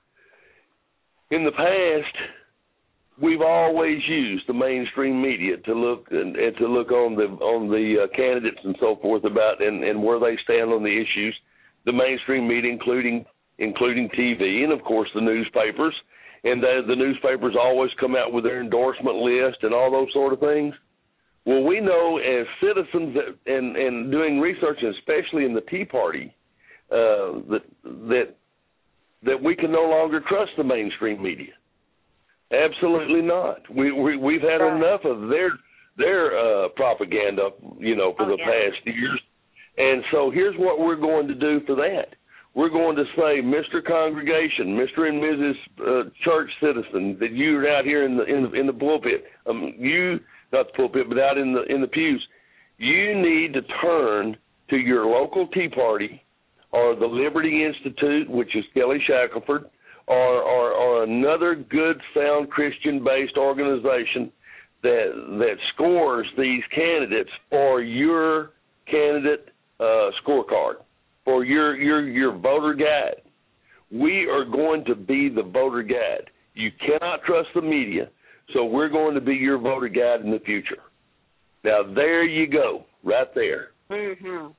In the past, we've always used the mainstream media to look and, and to look on the on the uh, candidates and so forth about and, and where they stand on the issues. The mainstream media, including including T V and of course the newspapers, and the, the newspapers always come out with their endorsement list and all those sort of things. Well, we know as citizens that, and, and doing research, especially in the Tea Party, uh, that that that we can no longer trust the mainstream media. Absolutely not. We, we we've had right. enough of their their uh, propaganda, you know, for oh, the yeah. past years. And so here's what we're going to do for that. We're going to say, Mister Congregation, Mister and Missus Uh, church citizen, that you're out here in the in the, in the pulpit, um, you not the pulpit, but out in the in the pews, you need to turn to your local Tea Party or the Liberty Institute, which is Kelly Shackelford, or, or, or another good, sound Christian-based organization that that scores these candidates for your candidate uh, scorecard, for your, your your voter guide. We are going to be the voter guide. You cannot trust the media, so we're going to be your voter guide in the future. Now, there you go, right there. Mm-hmm.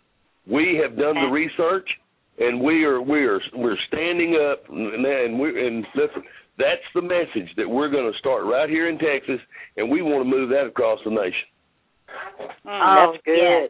We have done the research, and we are we are we're standing up, and and, we, and listen, that's the message that we're going to start right here in Texas, and we want to move that across the nation. Mm, oh, that's good. Yes.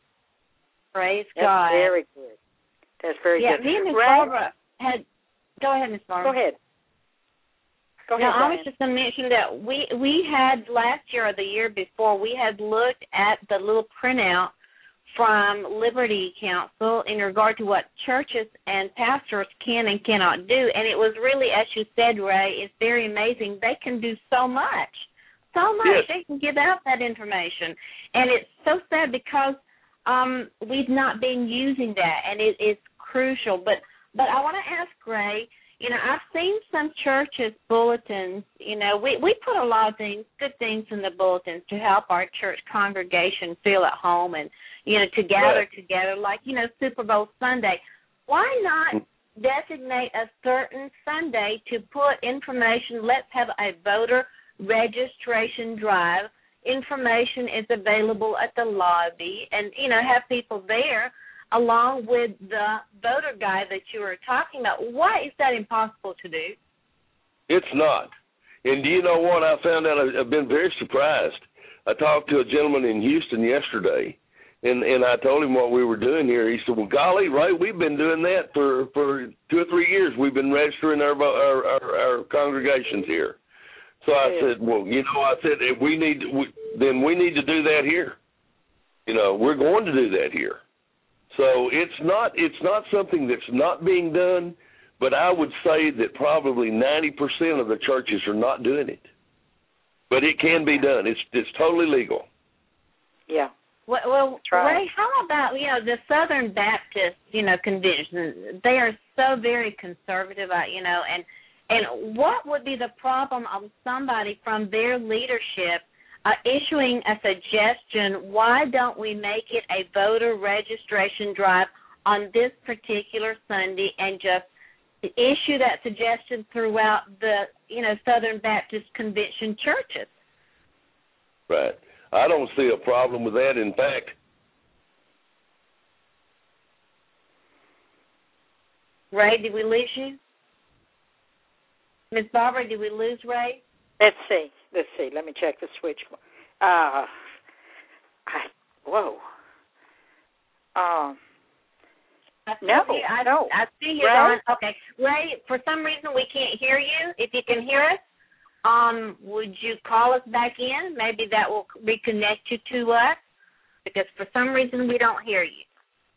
Praise that's God. Very good. That's very yeah, good. Yeah, me and Miz right. Barbara had. Go ahead, Miz Barbara. Go ahead. Go ahead. Now, I was just going to mention that we we had last year or the year before, we had looked at the little printout from Liberty Counsel in regard to what churches and pastors can and cannot do. And it was really, as you said, Ray, it's very amazing. They can do so much, so much. Yes. They can give out that information. And it's so sad because um, we've not been using that, and it is crucial. But, but I want to ask Ray, you know, I've seen some churches' bulletins. You know, we, we put a lot of things, good things in the bulletins to help our church congregation feel at home and, you know, to gather right. together, like, you know, Super Bowl Sunday. Why not designate a certain Sunday to put information? Let's have a voter registration drive. Information is available at the lobby, and, you know, have people there along with the voter guide that you were talking about. Why is that impossible to do? It's not. And do you know what? I found out, I've been very surprised. I talked to a gentleman in Houston yesterday, and, and I told him what we were doing here. He said, well, golly, Ray, we've been doing that for, for two or three years. We've been registering our, our, our, our congregations here. So I said, well, you know, I said, if we need, we, then we need to do that here. You know, we're going to do that here. So it's not it's not something that's not being done, but I would say that probably ninety percent of the churches are not doing it. But it can be done. It's it's totally legal. Yeah. Well, well Ray, how about, you know, the Southern Baptist, you know, convention? They are so very conservative, uh, you know, and and what would be the problem of somebody from their leadership Uh, issuing a suggestion, why don't we make it a voter registration drive on this particular Sunday and just issue that suggestion throughout the, you know, Southern Baptist Convention churches? Right. I don't see a problem with that. In fact, Ray, did we lose you? Miz Barbara, did we lose Ray? Let's see. Let's see. Let me check the switch. Uh, I, whoa. Um, I no, you, I, no. I see you Ray? on. Okay. Ray, for some reason we can't hear you. If you can hear us, um, would you call us back in? Maybe that will reconnect you to us, because for some reason we don't hear you.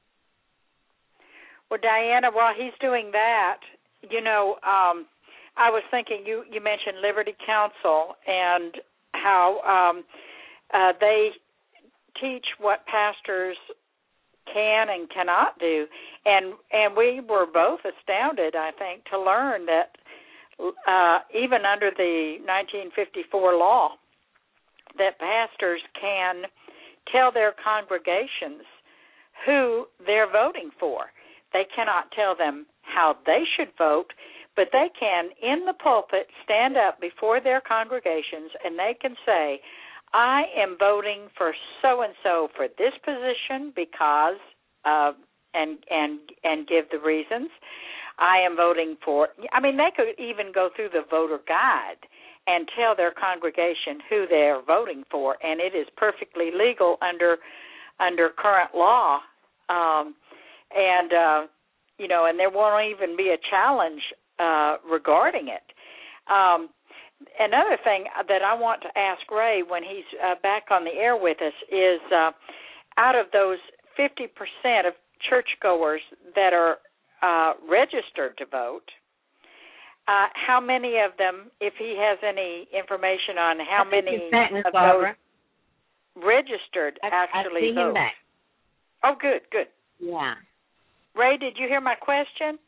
Well, Diana, while he's doing that, you know, um, I was thinking, you, you mentioned Liberty Counsel and how um, uh, they teach what pastors can and cannot do. And and we were both astounded, I think, to learn that uh, even under the nineteen fifty-four law, that pastors can tell their congregations who they're voting for. They cannot tell them how they should vote, but they can, in the pulpit, stand up before their congregations, and they can say, I am voting for so-and-so for this position because, uh, and and and give the reasons. I am voting for, I mean, they could even go through the voter guide and tell their congregation who they're voting for, and it is perfectly legal under under current law. Um, and, uh, you know, and there won't even be a challenge uh, regarding it. Um, another thing that I want to ask Ray when he's uh, back on the air with us is uh, out of those fifty percent of churchgoers that are uh, registered to vote, uh, how many of them, if he has any information on how I many of Barbara. those registered I, actually I see vote? him back. Oh, good, good. Yeah. Ray, did you hear my question?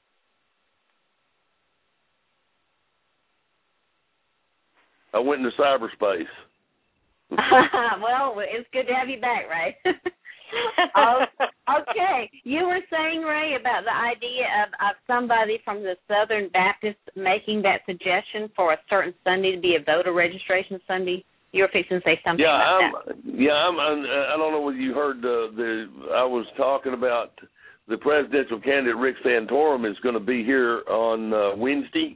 I went into cyberspace. Well, it's good to have you back, Ray. oh, okay. You were saying, Ray, about the idea of, of somebody from the Southern Baptist making that suggestion for a certain Sunday to be a voter registration Sunday. You were fixing to say something yeah, about I'm, that. Yeah, I'm, I'm, I don't know whether you heard uh, the. I was talking about the presidential candidate Rick Santorum is going to be here on uh, Wednesday.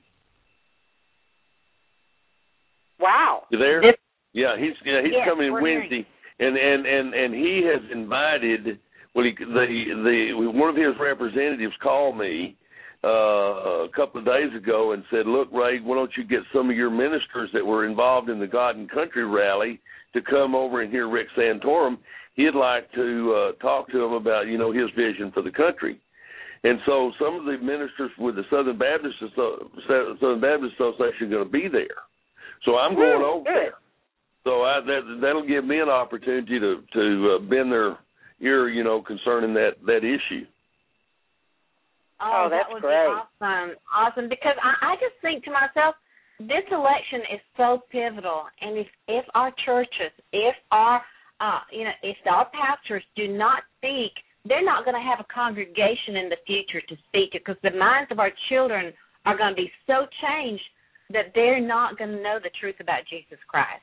Wow. You there? This, yeah, he's yeah, he's yes, coming Wednesday, and, and, and, and he has invited. Well, he, the the one of his representatives called me uh, a couple of days ago and said, "Look, Ray, why don't you get some of your ministers that were involved in the God and Country rally to come over and hear Rick Santorum? He'd like to uh, talk to him about you know his vision for the country." And so some of the ministers with the Southern Baptist Southern Baptist Association are going to be there. So I'm going over there. So I, that, that'll give me an opportunity to, to uh, bend their ear, you know, concerning that, that issue. Oh, oh that's that would great. be awesome. Awesome, because I, I just think to myself, this election is so pivotal, and if, if our churches, if our, uh, you know, if our pastors do not speak, they're not going to have a congregation in the future to speak to, because the minds of our children are going to be so changed that they're not going to know the truth about Jesus Christ.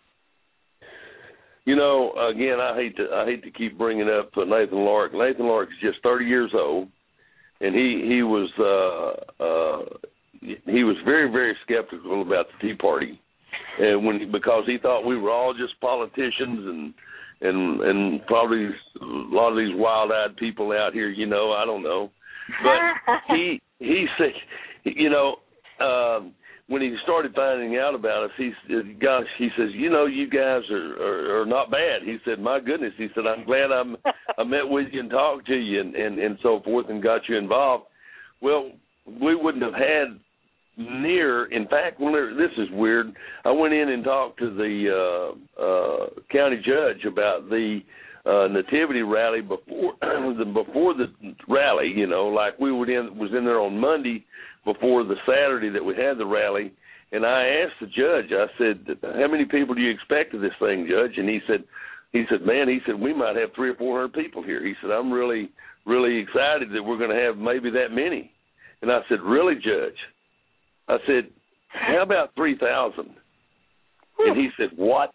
You know, again, I hate to I hate to keep bringing up Nathan Lark. Nathan Lark is just thirty years old, and he he was uh, uh, he was very very skeptical about the Tea Party, and when because he thought we were all just politicians and and and probably a lot of these wild-eyed people out here. You know, I don't know, but he he said, you know. Um, When he started finding out about us, he said, gosh, he says, you know, you guys are, are, are not bad. He said, my goodness. He said, I'm glad I'm, I met with you and talked to you and, and, and so forth and got you involved. Well, we wouldn't have had near, in fact, when there, this is weird, I went in and talked to the uh, uh, county judge about the uh, nativity rally before the, before the rally, you know, like we were in, was in there on Monday before the Saturday that we had the rally, and I asked the judge, I said, how many people do you expect to this thing, Judge? And he said, he said, man, he said, we might have three or four hundred people here. He said, I'm really, really excited that we're going to have maybe that many. And I said, really, Judge? I said, how about three thousand? And he said, what?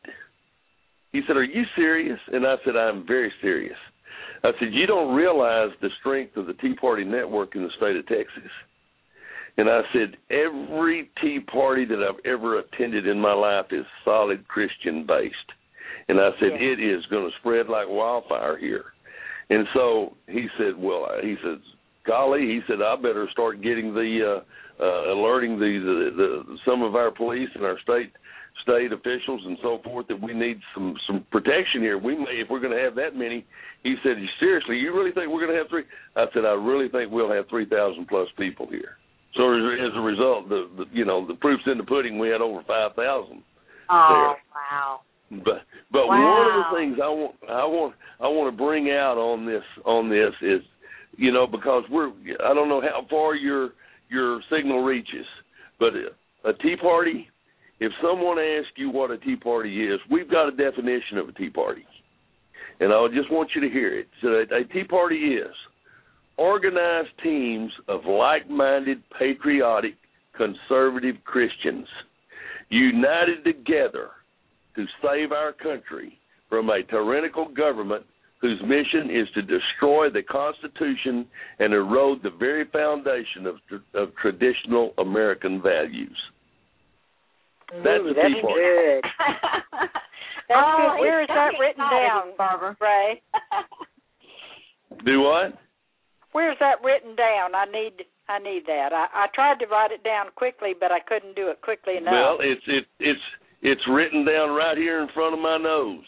He said, are you serious? And I said, I'm very serious. I said, you don't realize the strength of the Tea Party network in the state of Texas. And I said, every Tea Party that I've ever attended in my life is solid Christian-based. And I said, yeah. It is going to spread like wildfire here. And so he said, well, he said, golly, he said, I better start getting the, uh, uh, alerting the, the, the some of our police and our state state officials and so forth that we need some, some protection here. We may, if we're going to have that many. He said, seriously, you really think we're going to have three? I said, I really think we'll have three thousand plus people here. So as a result, the, the you know the proof's in the pudding. We had over five thousand. Oh there. wow! But but wow. one of the things I want I want I want to bring out on this on this is, you know, because we're I don't know how far your your signal reaches, but a, a Tea Party. If someone asks you what a Tea Party is, we've got a definition of a Tea Party, and I just want you to hear it. So a, a Tea Party is organized teams of like-minded, patriotic, conservative Christians united together to save our country from a tyrannical government whose mission is to destroy the Constitution and erode the very foundation of, of traditional American values. That's Ooh, the that's Tea Party. good. That's oh, good. Where is that written down, Barbara? Ray? Do what? Where's that written down? I need I need that. I, I tried to write it down quickly, but I couldn't do it quickly enough. Well, it's it, it's it's written down right here in front of my nose.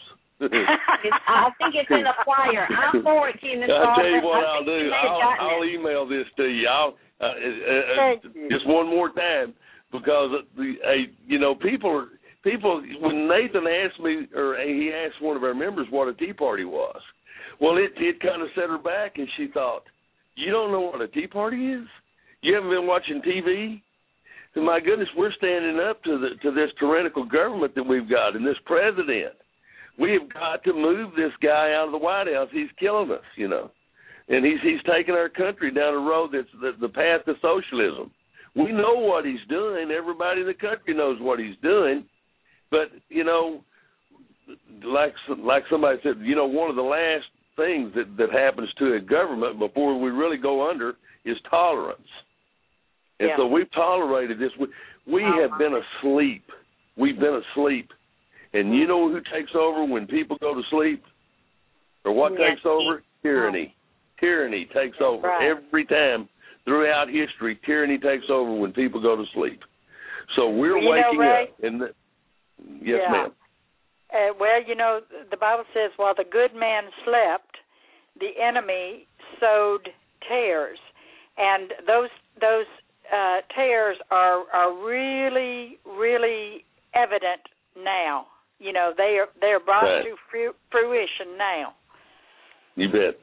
I think it's in the flyer. I'll forward it to you, Miss Barbara. I'll tell you what I I'll do. You I'll, I'll email this to you. I'll uh, uh, uh, just one more time, because the uh, you know people are people when Nathan asked me, or he asked one of our members what a Tea Party was. Well, it it kind of set her back, and she thought, "You don't know what a Tea Party is? You haven't been watching T V?" So my goodness, we're standing up to the to this tyrannical government that we've got and this president. We have got to move this guy out of the White House. He's killing us, you know, and he's he's taking our country down a road that's the, the path to socialism. We know what he's doing. Everybody in the country knows what he's doing, but you know, like like somebody said, you know, one of the last things that, that happens to a government before we really go under is tolerance. And yeah. so we've tolerated this. We, we have been asleep. We've been asleep. And you know who takes over when people go to sleep? Or what yes. takes over? Tyranny. Tyranny takes over. Right. Every time throughout history, tyranny takes over when people go to sleep. So we're you waking know, Ray, up. And the, yes, yeah. ma'am. Uh, well, you know, the Bible says, while the good man slept, the enemy sowed tares. And those those uh, tares are, are really, really evident now. You know, they are they're brought right. to fru- fruition now. You bet.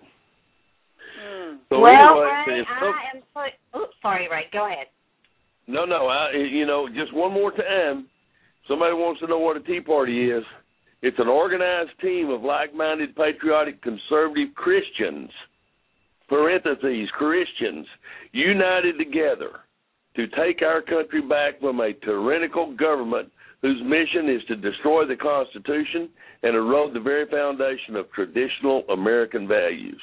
Mm. So well, anyway, Ray, it's, I am so, oops, sorry, Ray, go ahead. No, no, I, you know, just one more time. Somebody wants to know what a Tea Party is. It's an organized team of like-minded, patriotic, conservative Christians, parentheses, Christians, united together to take our country back from a tyrannical government whose mission is to destroy the Constitution and erode the very foundation of traditional American values.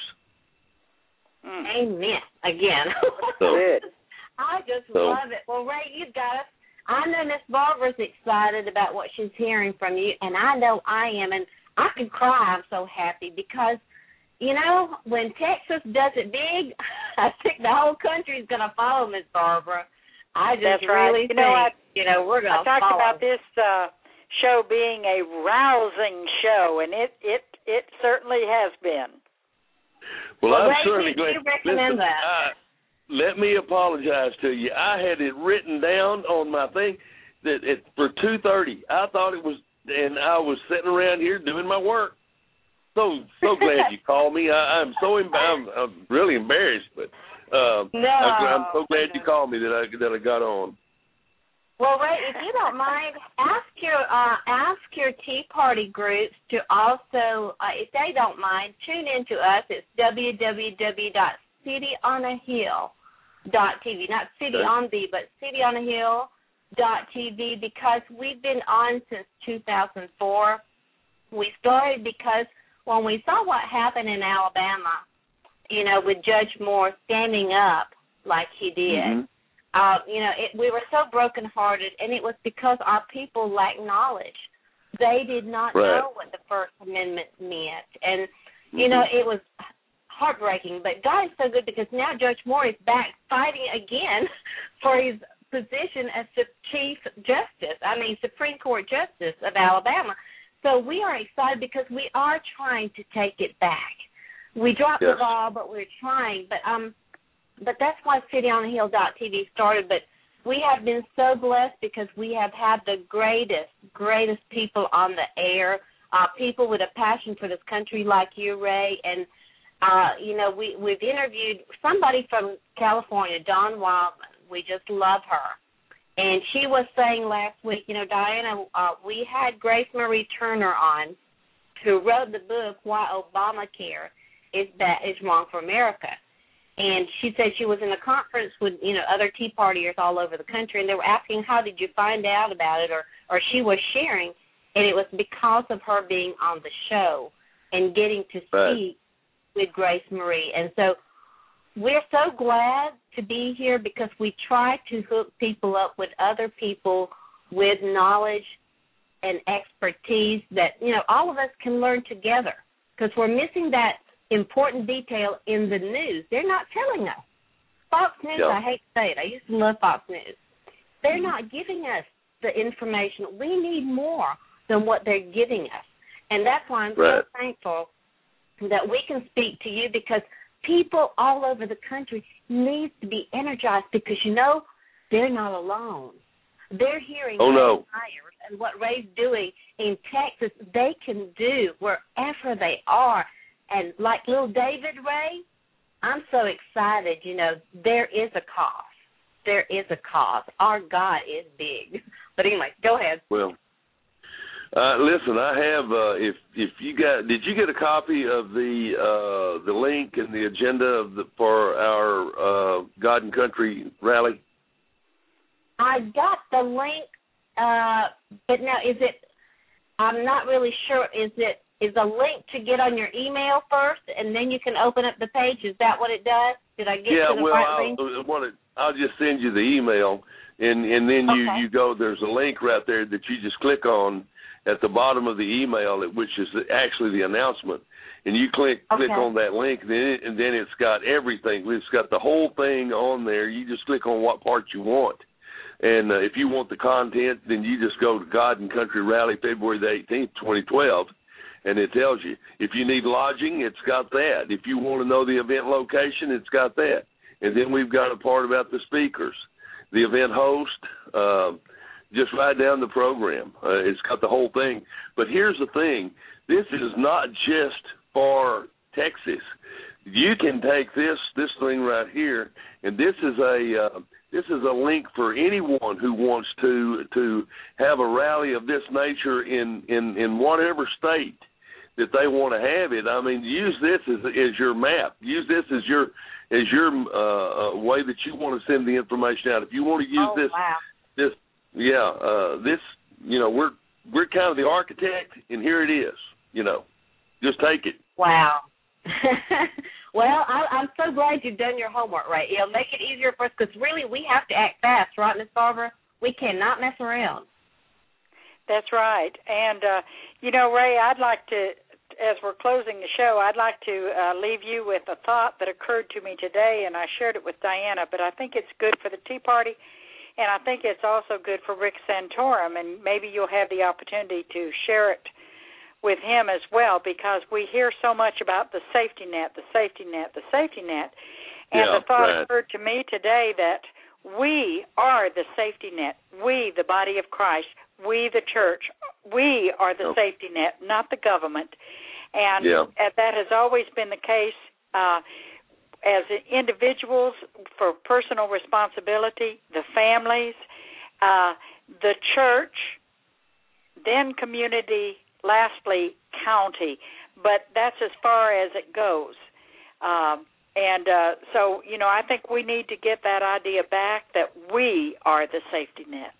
Mm. Amen. Again. So, Good. I just so, love it. Well, Ray, you've got us. I know Miss Barbara's excited about what she's hearing from you, and I know I am, and I can cry. I'm so happy because, you know, when Texas does it big, I think the whole country is going to follow Miss Barbara. I just That's right. really you think, know, I, you know, we're going to follow. I talked about this uh, show being a rousing show, and it, it, it certainly has been. Well, well I'm Ray, certainly you, glad. you recommend Listen, that. I, let me apologize to you. I had it written down on my thing that it, for two thirty. I thought it was, and I was sitting around here doing my work. So so glad you called me. I, I'm so I'm, I'm really embarrassed, but uh, no, I'm, I'm so glad no. you called me that I that I got on. Well, Ray, if you don't mind, ask your uh, ask your Tea Party groups to also, uh, if they don't mind, tune in to us. It's w w w dot city on a hill dot t v, not city okay. on the, but city on a hill dot t v, because we've been on since two thousand four. We started because when we saw what happened in Alabama, you know, with Judge Moore standing up like he did. Mm-hmm. Uh, you know, it, we were so brokenhearted, and it was because our people lacked knowledge. They did not right. know what the First Amendment meant. And, you mm-hmm. know, it was heartbreaking. But God is so good because now Judge Moore is back fighting again for his position as the Chief Justice, I mean, Supreme Court Justice of Alabama. So we are excited because we are trying to take it back. We dropped yes. the ball, but we're trying. But, um, But that's why city on a hill dot t v started. But we have been so blessed because we have had the greatest, greatest people on the air, uh, people with a passion for this country like you, Ray. And, uh, you know, we, we've interviewed somebody from California, Dawn Wildman. We just love her. And she was saying last week, you know, Diana, uh, we had Grace Marie Turner on, who wrote the book, Why Obamacare is, Bad, is Wrong for America. And she said she was in a conference with, you know, other Tea Partiers all over the country, and they were asking, how did you find out about it? Or, or she was sharing, and it was because of her being on the show. and getting to speak right. with Grace Marie. And so we're so glad to be here because we try to hook people up with other people with knowledge and expertise that, you know, all of us can learn together because we're missing that important detail in the news. They're not telling us. Fox News, yeah. I hate to say it. I used to love Fox News. They're mm-hmm. not giving us the information. We need more than what they're giving us. And that's why I'm right. so thankful that we can speak to you because people all over the country need to be energized because, you know, they're not alone. They're hearing oh, no. Myers and what Ray's doing in Texas, they can do wherever they are. And like little David, Ray, I'm so excited. You know, there is a cause. There is a cause. Our God is big. But anyway, go ahead. Well, uh, listen, I have. Uh, if if you got, did you get a copy of the uh, the link and the agenda of the, for our uh, God and Country rally? I got the link, uh, but now is it? I'm not really sure. Is it? Is a link to get on your email first, and then you can open up the page? Is that what it does? Did I get yeah, to the well, right I'll, link? I'll, I'll just send you the email, and, and then you, okay. you go, there's a link right there that you just click on at the bottom of the email, which is actually the announcement. And you click okay. click on that link, and then, it, and then it's got everything. It's got the whole thing on there. You just click on what part you want. And uh, if you want the content, then you just go to God and Country Rally, February the eighteenth, twenty twelve. And it tells you. If you need lodging, it's got that. If you want to know the event location, it's got that. And then we've got a part about the speakers, the event host, uh, just right down the program. Uh, it's got the whole thing. But here's the thing. This is not just for Texas. You can take this this thing right here, and this is a uh, this is a link for anyone who wants to to have a rally of this nature in, in, in whatever state that they want to have it. I mean, use this as, as your map. Use this as your as your uh, way that you want to send the information out. If you want to use oh, this, wow. this, yeah, uh, this, you know, we're we're kind of the architect, and here it is. You know, just take it. Wow. Well, I, I'm so glad you've done your homework, right? It'll make it easier for us because really we have to act fast, right, Miz Barbara? We cannot mess around. That's right. And, uh, you know, Ray, I'd like to, as we're closing the show, I'd like to uh, leave you with a thought that occurred to me today, and I shared it with Diana, but I think it's good for the Tea Party, and I think it's also good for Rick Santorum, and maybe you'll have the opportunity to share it with him as well, because we hear so much about the safety net, the safety net, the safety net. And yeah, the thought right. occurred to me today that we are the safety net. We, the body of Christ, we, the church, we are the okay. safety net, not the government. And yeah. that has always been the case uh, as individuals for personal responsibility, the families, uh, the church, then community, lastly, county, but that's as far as it goes. Um, and uh, so, you know, I think we need to get that idea back that we are the safety net.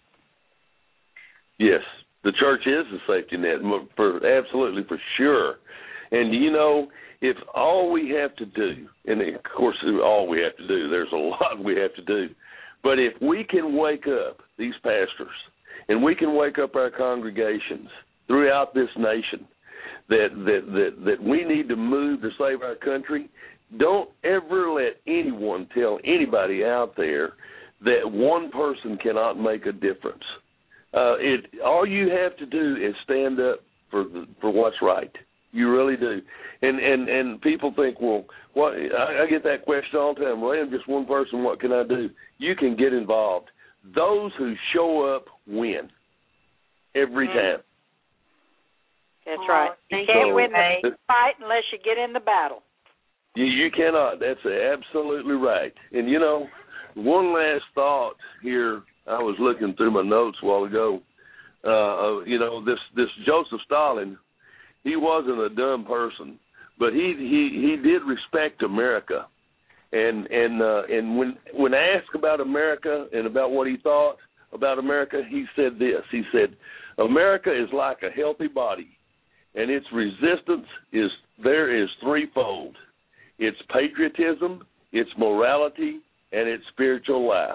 Yes, the church is the safety net, for absolutely, for sure. And, you know, if all we have to do, and of course all we have to do, there's a lot we have to do, but if we can wake up these pastors and we can wake up our congregations throughout this nation, that, that that that we need to move to save our country, don't ever let anyone tell anybody out there that one person cannot make a difference. Uh, it all you have to do is stand up for the, for what's right. You really do. And and, and people think, well, what? I, I get that question all the time. Well, I'm just one person. What can I do? You can get involved. Those who show up win every mm-hmm. time. That's oh, right. You can't so, win the fight unless you get in the battle. You, you cannot. That's absolutely right. And, you know, one last thought here. I was looking through my notes a while ago. Uh, you know, this, this Joseph Stalin, he wasn't a dumb person, but he he, he did respect America. And and uh, and when when asked about America and about what he thought about America, he said this. He said, America is like a healthy body. and its resistance is there is threefold. It's patriotism, it's morality, and it's spiritual life.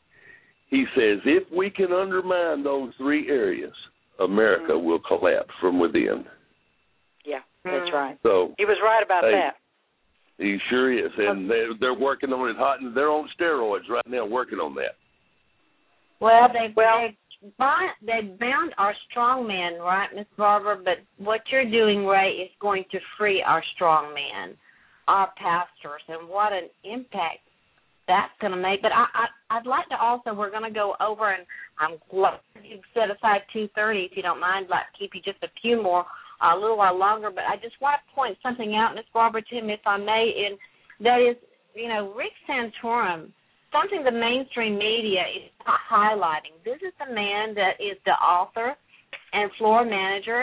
He says if we can undermine those three areas, America mm-hmm. will collapse from within. Yeah, that's right. So he was right about hey, that. He sure is, and they're, they're working on it hot, and they're on steroids right now working on that. Well, they well they bound, they bound our strong man, right, Miss Barbara? But what you're doing, Ray, is going to free our strong man, our pastors, and what an impact that's going to make. But I, I, I'd like to also, we're going to go over, and I'm glad you set aside two thirty, if you don't mind. I'd like to keep you just a few more, a little while longer. But I just want to point something out, Miss Barbara, Tim, if I may, and that is, you know, Rick Santorum, something the mainstream media is not highlighting. This is the man that is the author and floor manager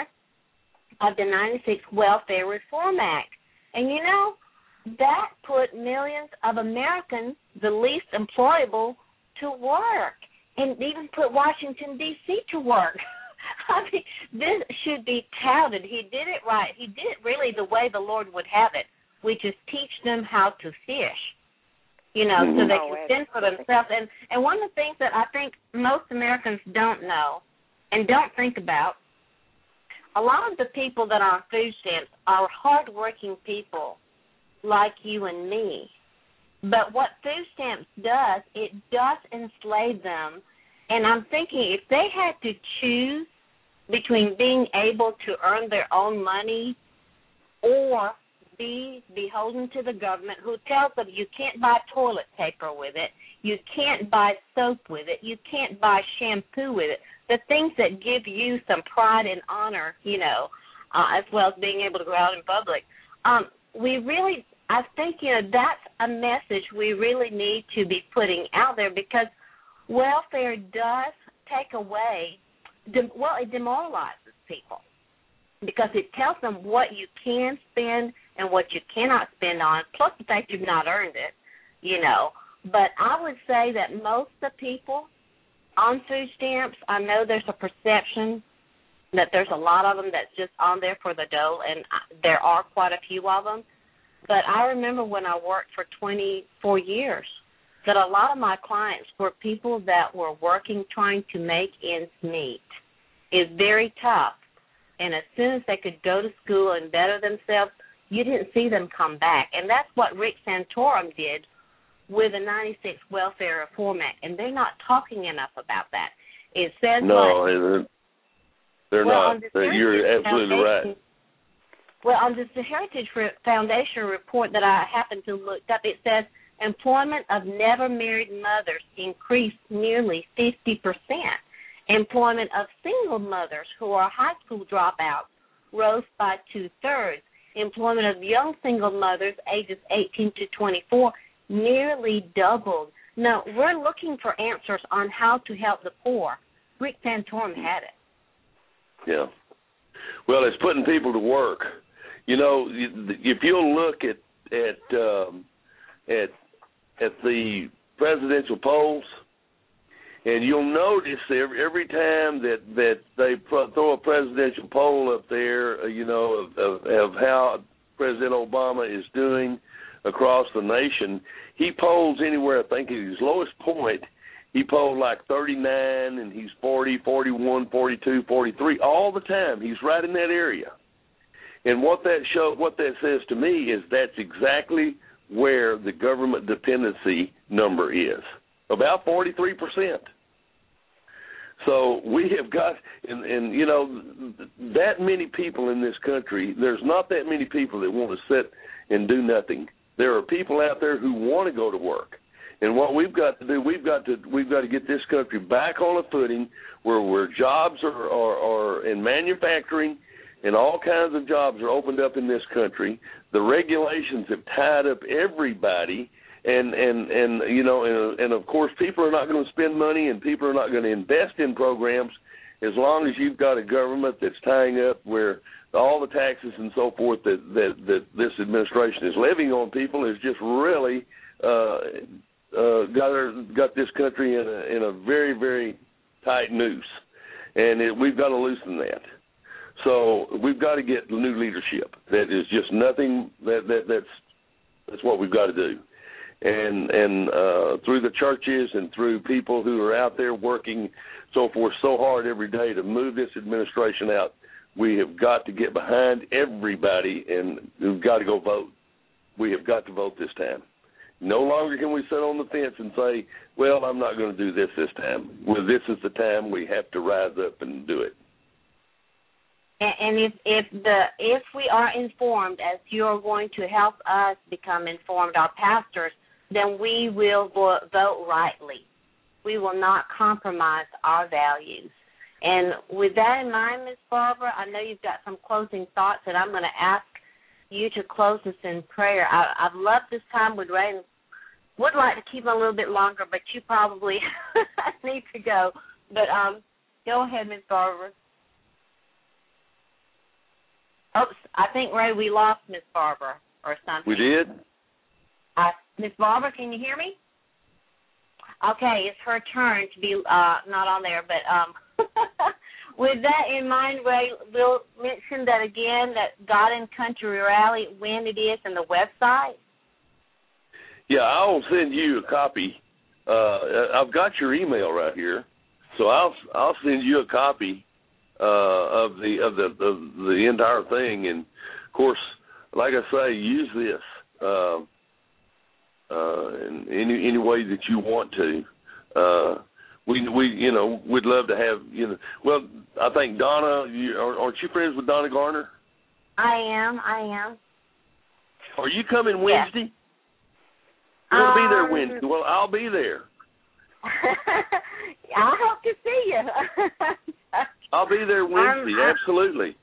of the ninety-six Welfare Reform Act. And, you know, that put millions of Americans, the least employable, to work, and even put Washington, D C to work. I mean, this should be touted. He did it right. He did it really the way the Lord would have it, which is teach them how to fish, you know, so they can fend for themselves. And, and one of the things that I think most Americans don't know and don't think about, a lot of the people that are on food stamps are hardworking people like you and me. But what food stamps does, it does enslave them. And I'm thinking if they had to choose between being able to earn their own money or be beholden to the government who tells them you can't buy toilet paper with it, you can't buy soap with it, you can't buy shampoo with it, the things that give you some pride and honor, you know, uh, as well as being able to go out in public. Um, we really, I think, you know, that's a message we really need to be putting out there, because welfare does take away, well, it demoralizes people because it tells them what you can spend and what you cannot spend on, plus the fact you've not earned it, you know. But I would say that most of the people on food stamps, I know there's a perception that there's a lot of them that's just on there for the dough, and there are quite a few of them. But I remember when I worked for twenty-four years that a lot of my clients were people that were working, trying to make ends meet. It's very tough. And as soon as they could go to school and better themselves, you didn't see them come back. And that's what Rick Santorum did with the ninety-six Welfare Reform Act. And they're not talking enough about that. It says no, like, they're well, not. You're absolutely right. Well, on the Heritage Foundation report that I happened to look up, it says employment of never-married mothers increased nearly fifty percent. Employment of single mothers who are high school dropouts rose by two-thirds. Employment of young single mothers ages eighteen to twenty-four nearly doubled. Now, we're looking for answers on how to help the poor. Rick Santorum had it. Yeah. Well, it's putting people to work. You know, if you'll look at at um, at at the presidential polls, and you'll notice every, every time that, that they throw a presidential poll up there, you know, of, of, of how President Obama is doing across the nation, he polls anywhere, I think, at his lowest point, he polled like thirty-nine, and he's forty, forty-one, forty-two, forty-three, all the time. He's right in that area. And what that show, what that says to me is that's exactly where the government dependency number is, about forty-three percent. So we have got, and, and you know, that many people in this country, there's not that many people that want to sit and do nothing. There are people out there who want to go to work. And what we've got to do, we've got to we've got to get this country back on a footing where, where jobs are, are, are in manufacturing and all kinds of jobs are opened up in this country. The regulations have tied up everybody, and, and, and you know, and, and of course people are not going to spend money and people are not going to invest in programs as long as you've got a government that's tying up where all the taxes and so forth that, that, that this administration is levying on people is just really uh, uh, got our, got this country in a, in a very, very tight noose, and it, we've got to loosen that. So we've got to get new leadership. That is just nothing. That, that that's that's what we've got to do. And and uh, through the churches and through people who are out there working so forth so hard every day to move this administration out, we have got to get behind everybody, and we've got to go vote. We have got to vote this time. No longer can we sit on the fence and say, well, I'm not going to do this this time. Well, this is the time we have to rise up and do it. And if if the if we are informed, as you're going to help us become informed, our pastors, then we will vote rightly. We will not compromise our values. And with that in mind, Miz Barbara, I know you've got some closing thoughts, and I'm going to ask you to close us in prayer. I, I've loved this time with Ray and would like to keep it a little bit longer, but you probably need to go. But um, go ahead, Miz Barbara. Oops, I think, Ray, we lost Miss Barbara or something. We did? Uh, Miss Barbara, can you hear me? Okay, it's her turn to be uh, not on there. But um, with that in mind, Ray, we'll mention that again, that God and Country Rally, when it is, and the website. Yeah, I'll send you a copy. Uh, I've got your email right here, so I'll I'll send you a copy uh, of the of the of the entire thing. And of course, like I say, use this uh, uh, in any any way that you want to. Uh, we we you know we'd love to have you know. Well, I think Donna, you, aren't you friends with Donna Garner? I am. I am. Are you coming Wednesday? Yes. You're going to be there um, Wednesday. Well, I'll be there. I hope to see you. I'll be there Wednesday, I'm, absolutely.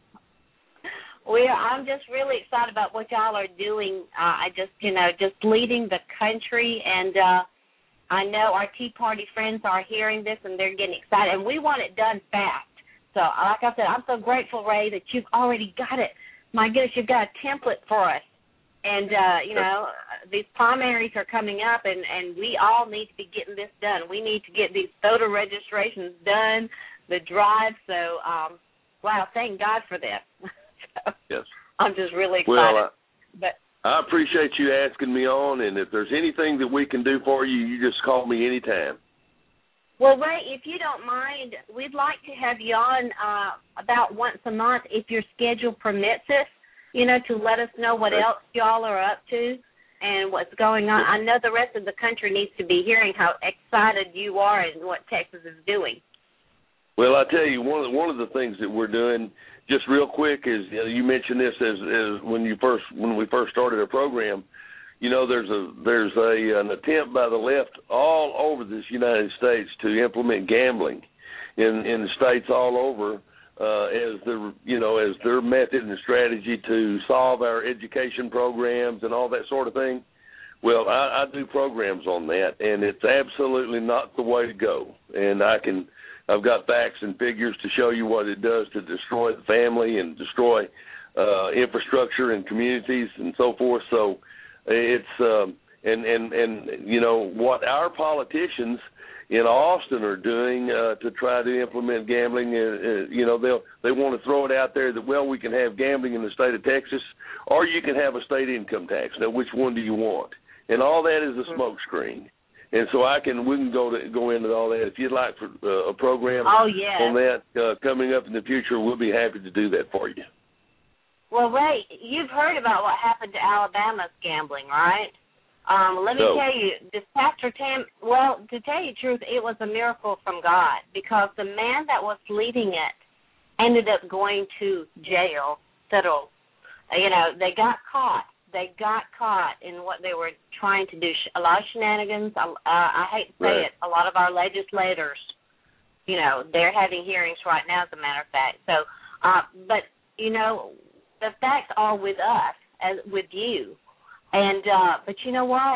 Well, I'm just really excited about what y'all are doing. Uh, I just, you know, just leading the country, and uh, I know our Tea Party friends are hearing this, and they're getting excited, and we want it done fast. So, like I said, I'm so grateful, Ray, that you've already got it. My goodness, you've got a template for us. And, uh, you know, these primaries are coming up, and, and we all need to be getting this done. We need to get these voter registrations done, the drive. So, um, wow, thank God for this. So, yes. I'm just really excited. Well, I, but I appreciate you asking me on, and if there's anything that we can do for you, you just call me anytime. Well, Ray, if you don't mind, we'd like to have you on uh, about once a month if your schedule permits us. You know, to let us know what else y'all are up to and what's going on. I know the rest of the country needs to be hearing how excited you are and what Texas is doing. Well, I tell you, one of the, one of the things that we're doing, just real quick, is you know, you mentioned this as, as when you first when we first started our program. You know, there's a there's a an attempt by the left all over this United States to implement gambling in in states all over. Uh, as their, you know, as their method and strategy to solve our education programs and all that sort of thing. Well, I, I do programs on that, and it's absolutely not the way to go. And I can, I've got facts and figures to show you what it does to destroy the family and destroy uh, infrastructure and communities and so forth. So it's, um, and and and you know what our politicians in Austin are doing uh, to try to implement gambling. Uh, uh, you know, they'll they want to throw it out there that, well, we can have gambling in the state of Texas, or you can have a state income tax. Now, which one do you want? And all that is a smoke screen. And so I can we can go to go into all that. If you'd like for uh, a program oh, yeah. on that uh, coming up in the future, we'll be happy to do that for you. Well, Ray, you've heard about what happened to Alabama's gambling, right? Um, let me no. tell you, this Pastor Tam, well, to tell you the truth, it was a miracle from God because the man that was leading it ended up going to jail, federal. You know, they got caught. They got caught in what they were trying to do, a lot of shenanigans. Uh, I hate to say right. it, a lot of our legislators, you know, they're having hearings right now, as a matter of fact. So, uh, but, you know, the facts are with us, as with you. And uh, but you know what?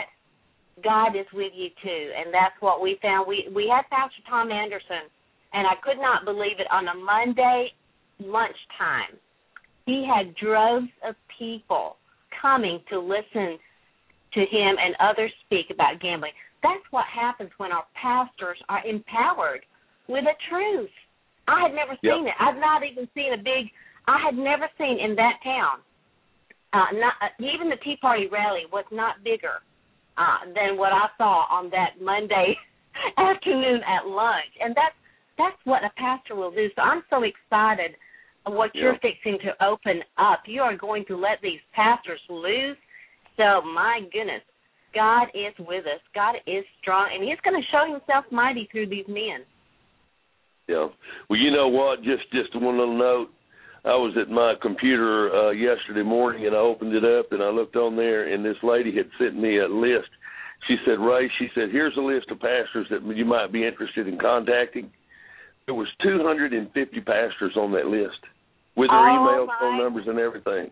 God is with you too, and that's what we found. We we had Pastor Tom Anderson, and I could not believe it. On a Monday lunchtime, he had droves of people coming to listen to him and others speak about gambling. That's what happens when our pastors are empowered with the truth. I had never seen yep. it. I've not even seen a big I had never seen in that town, uh, not uh, even the Tea Party rally was not bigger uh, than what I saw on that Monday afternoon at lunch. And that's, that's what a pastor will do. So I'm so excited of what yeah. you're fixing to open up. You are going to let these pastors loose. So, my goodness, God is with us. God is strong, and he's going to show himself mighty through these men. Yeah. Well, you know what? Just just one little note. I was at my computer uh, yesterday morning, and I opened it up, and I looked on there, and this lady had sent me a list. She said, Ray, she said, here's a list of pastors that you might be interested in contacting. There was two hundred fifty pastors on that list with their oh emails, my. phone numbers, and everything.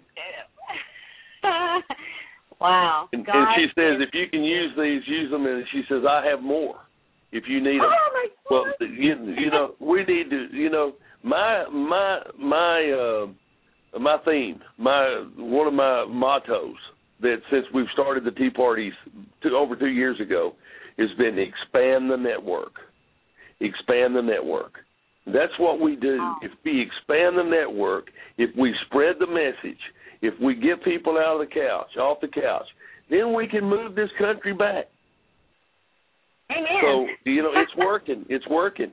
Wow. And, and she says, if you can use these, use them. And she says, I have more if you need them. Oh, my God. Well, you, you know, we need to, you know, my, my, my, uh, my theme, my, one of my mottos that since we've started the Tea Parties two, over two years ago has been expand the network. Expand the network. That's what we do. Oh. If we expand the network, if we spread the message, if we get people out of the couch, off the couch, then we can move this country back. Amen. So, you know, it's working. It's working.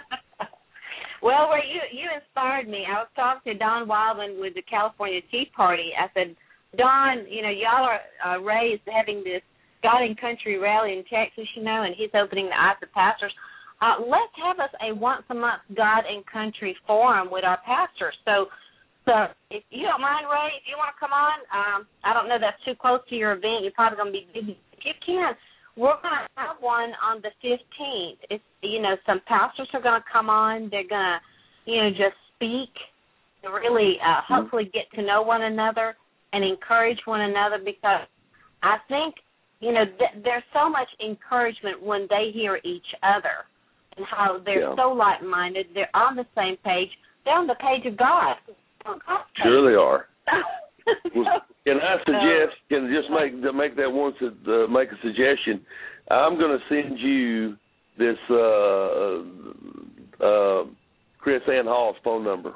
Well, Ray, you, you inspired me. I was talking to Don Wildman with the California Tea Party. I said, Don, you know, y'all are uh, raised having this God and Country rally in Texas, you know, and he's opening the eyes of pastors. Uh, let's have us a once-a-month God and Country forum with our pastors. So, so if you don't mind, Ray, if you want to come on, um, I don't know that's too close to your event. You're probably going to be busy. If you can, we're going to have one on the fifteenth. It's, you know, some pastors are going to come on. They're going to, you know, just speak, and really uh, hopefully get to know one another and encourage one another, because I think, you know, th- there's so much encouragement when they hear each other and how they're yeah. so like-minded. They're on the same page. They're on the page of God. Sure they are. Well, can I suggest, can I just make make that one, uh, make a suggestion? I'm going to send you this uh, uh, Chris Ann Hall's phone number.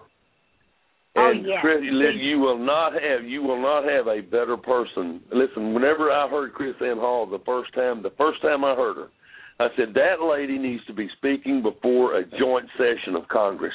And oh, yes. Chris, you will not have you will not have a better person. Listen, whenever I heard Chris Ann Hall the first time, the first time I heard her, I said that lady needs to be speaking before a joint session of Congress.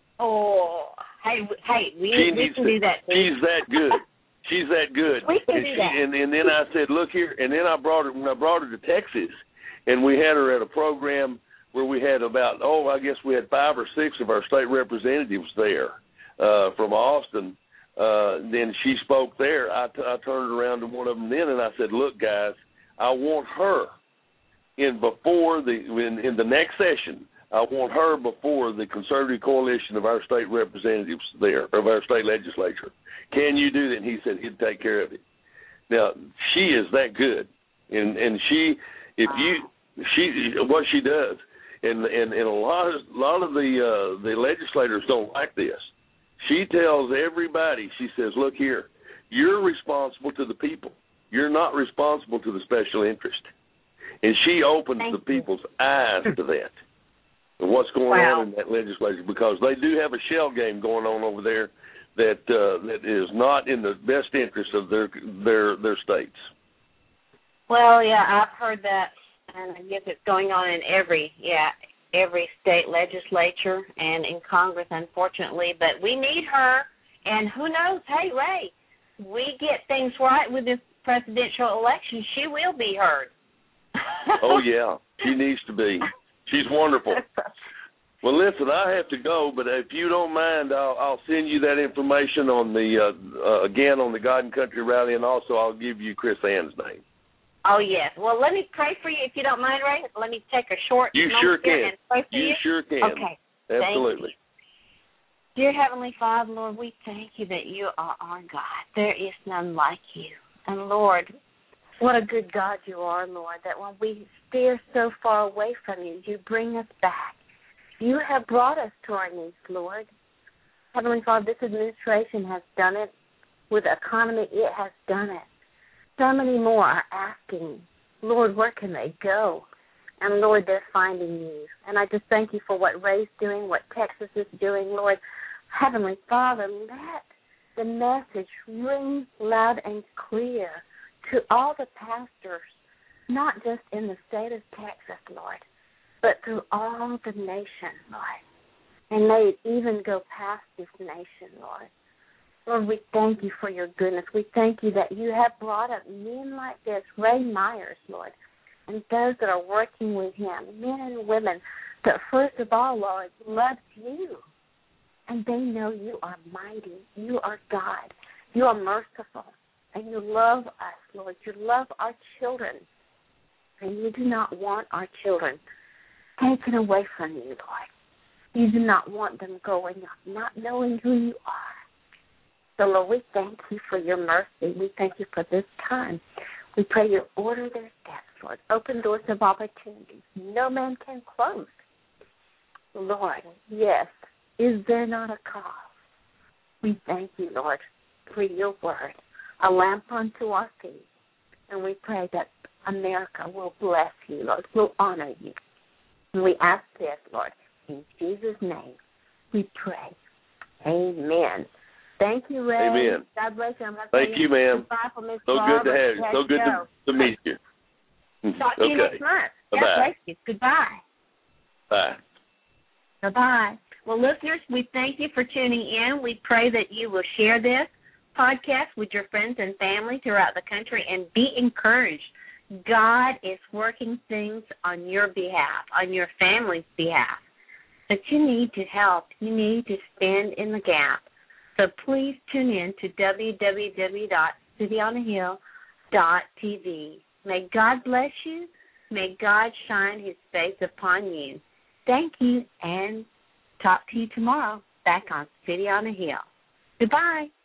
Oh, hey, hey, we, we can to, do that too. She's that good. She's that good. We can and do she, that. And, and then I said, look here. And then I brought her. When I brought her to Texas, and we had her at a program where we had about oh, I guess we had five or six of our state representatives there uh, from Austin. Uh, then she spoke there. I, t- I turned around to one of them then, and I said, look, guys, I want her in before the in, in the next session. I want her before the conservative coalition of our state representatives there, of our state legislature. Can you do that? And he said he'd take care of it. Now, she is that good. And and she, if you, she, what she does, and and, and a lot of, a lot of the, uh, the legislators don't like this. She tells everybody, she says, look here, you're responsible to the people. You're not responsible to the special interest. And she opens Thank the you. people's eyes to that. And what's going wow. on in that legislature, because they do have a shell game going on over there that uh, that is not in the best interest of their their their states. Well, yeah, I've heard that, and I guess it's going on in every yeah every state legislature and in Congress, unfortunately. But we need her, and who knows? Hey, Ray, we get things right with this presidential election, she will be heard. Oh yeah, she needs to be. She's wonderful. Well, listen, I have to go, but if you don't mind, I'll, I'll send you that information on the uh, uh, again on the God and Country rally, and also I'll give you Chris Ann's name. Oh yes. Well, let me pray for you if you don't mind, Ray. Let me take a short. You moment sure here can. And pray for you, you sure can. Okay. Absolutely. Dear Heavenly Father, Lord, we thank you that you are our God. There is none like you. And Lord, what a good God you are, Lord, that when we steer so far away from you, you bring us back. You have brought us to our knees, Lord. Heavenly Father, this administration has done it. With the economy, it has done it. So many more are asking, Lord, where can they go? And, Lord, they're finding you. And I just thank you for what Ray's doing, what Texas is doing, Lord. Heavenly Father, let the message ring loud and clear to all the pastors, not just in the state of Texas, Lord, but through all the nation, Lord. And may it even go past this nation, Lord. Lord, we thank you for your goodness. We thank you that you have brought up men like this, Ray Myers, Lord, and those that are working with him, men and women that first of all, Lord, love you. And they know you are mighty. You are God. You are merciful. And you love us, Lord. You love our children. And you do not want our children taken away from you, Lord. You do not want them growing up not knowing who you are. So, Lord, we thank you for your mercy. We thank you for this time. We pray you order their steps, Lord. Open doors of opportunities no man can close. Lord, yes, is there not a cause? We thank you, Lord, for your word, a lamp unto our feet. And we pray that America will bless you, Lord, will honor you. And we ask this, Lord, in Jesus' name we pray. Amen. Thank you, Ray. Amen. God bless you. I'm Thank you, ma'am. So good to have you. So good to, to meet you. Talk to okay. you next month. Bye-bye. God bless you. Goodbye. Bye. Bye-bye. Well, listeners, we thank you for tuning in. We pray that you will share this podcast with your friends and family throughout the country and be encouraged. God is working things on your behalf, on your family's behalf. But you need to help. You need to stand in the gap. So please tune in to w w w dot city on a hill dot t v. May God bless you. May God shine his face upon you. Thank you, and talk to you tomorrow back on City on a Hill. Goodbye.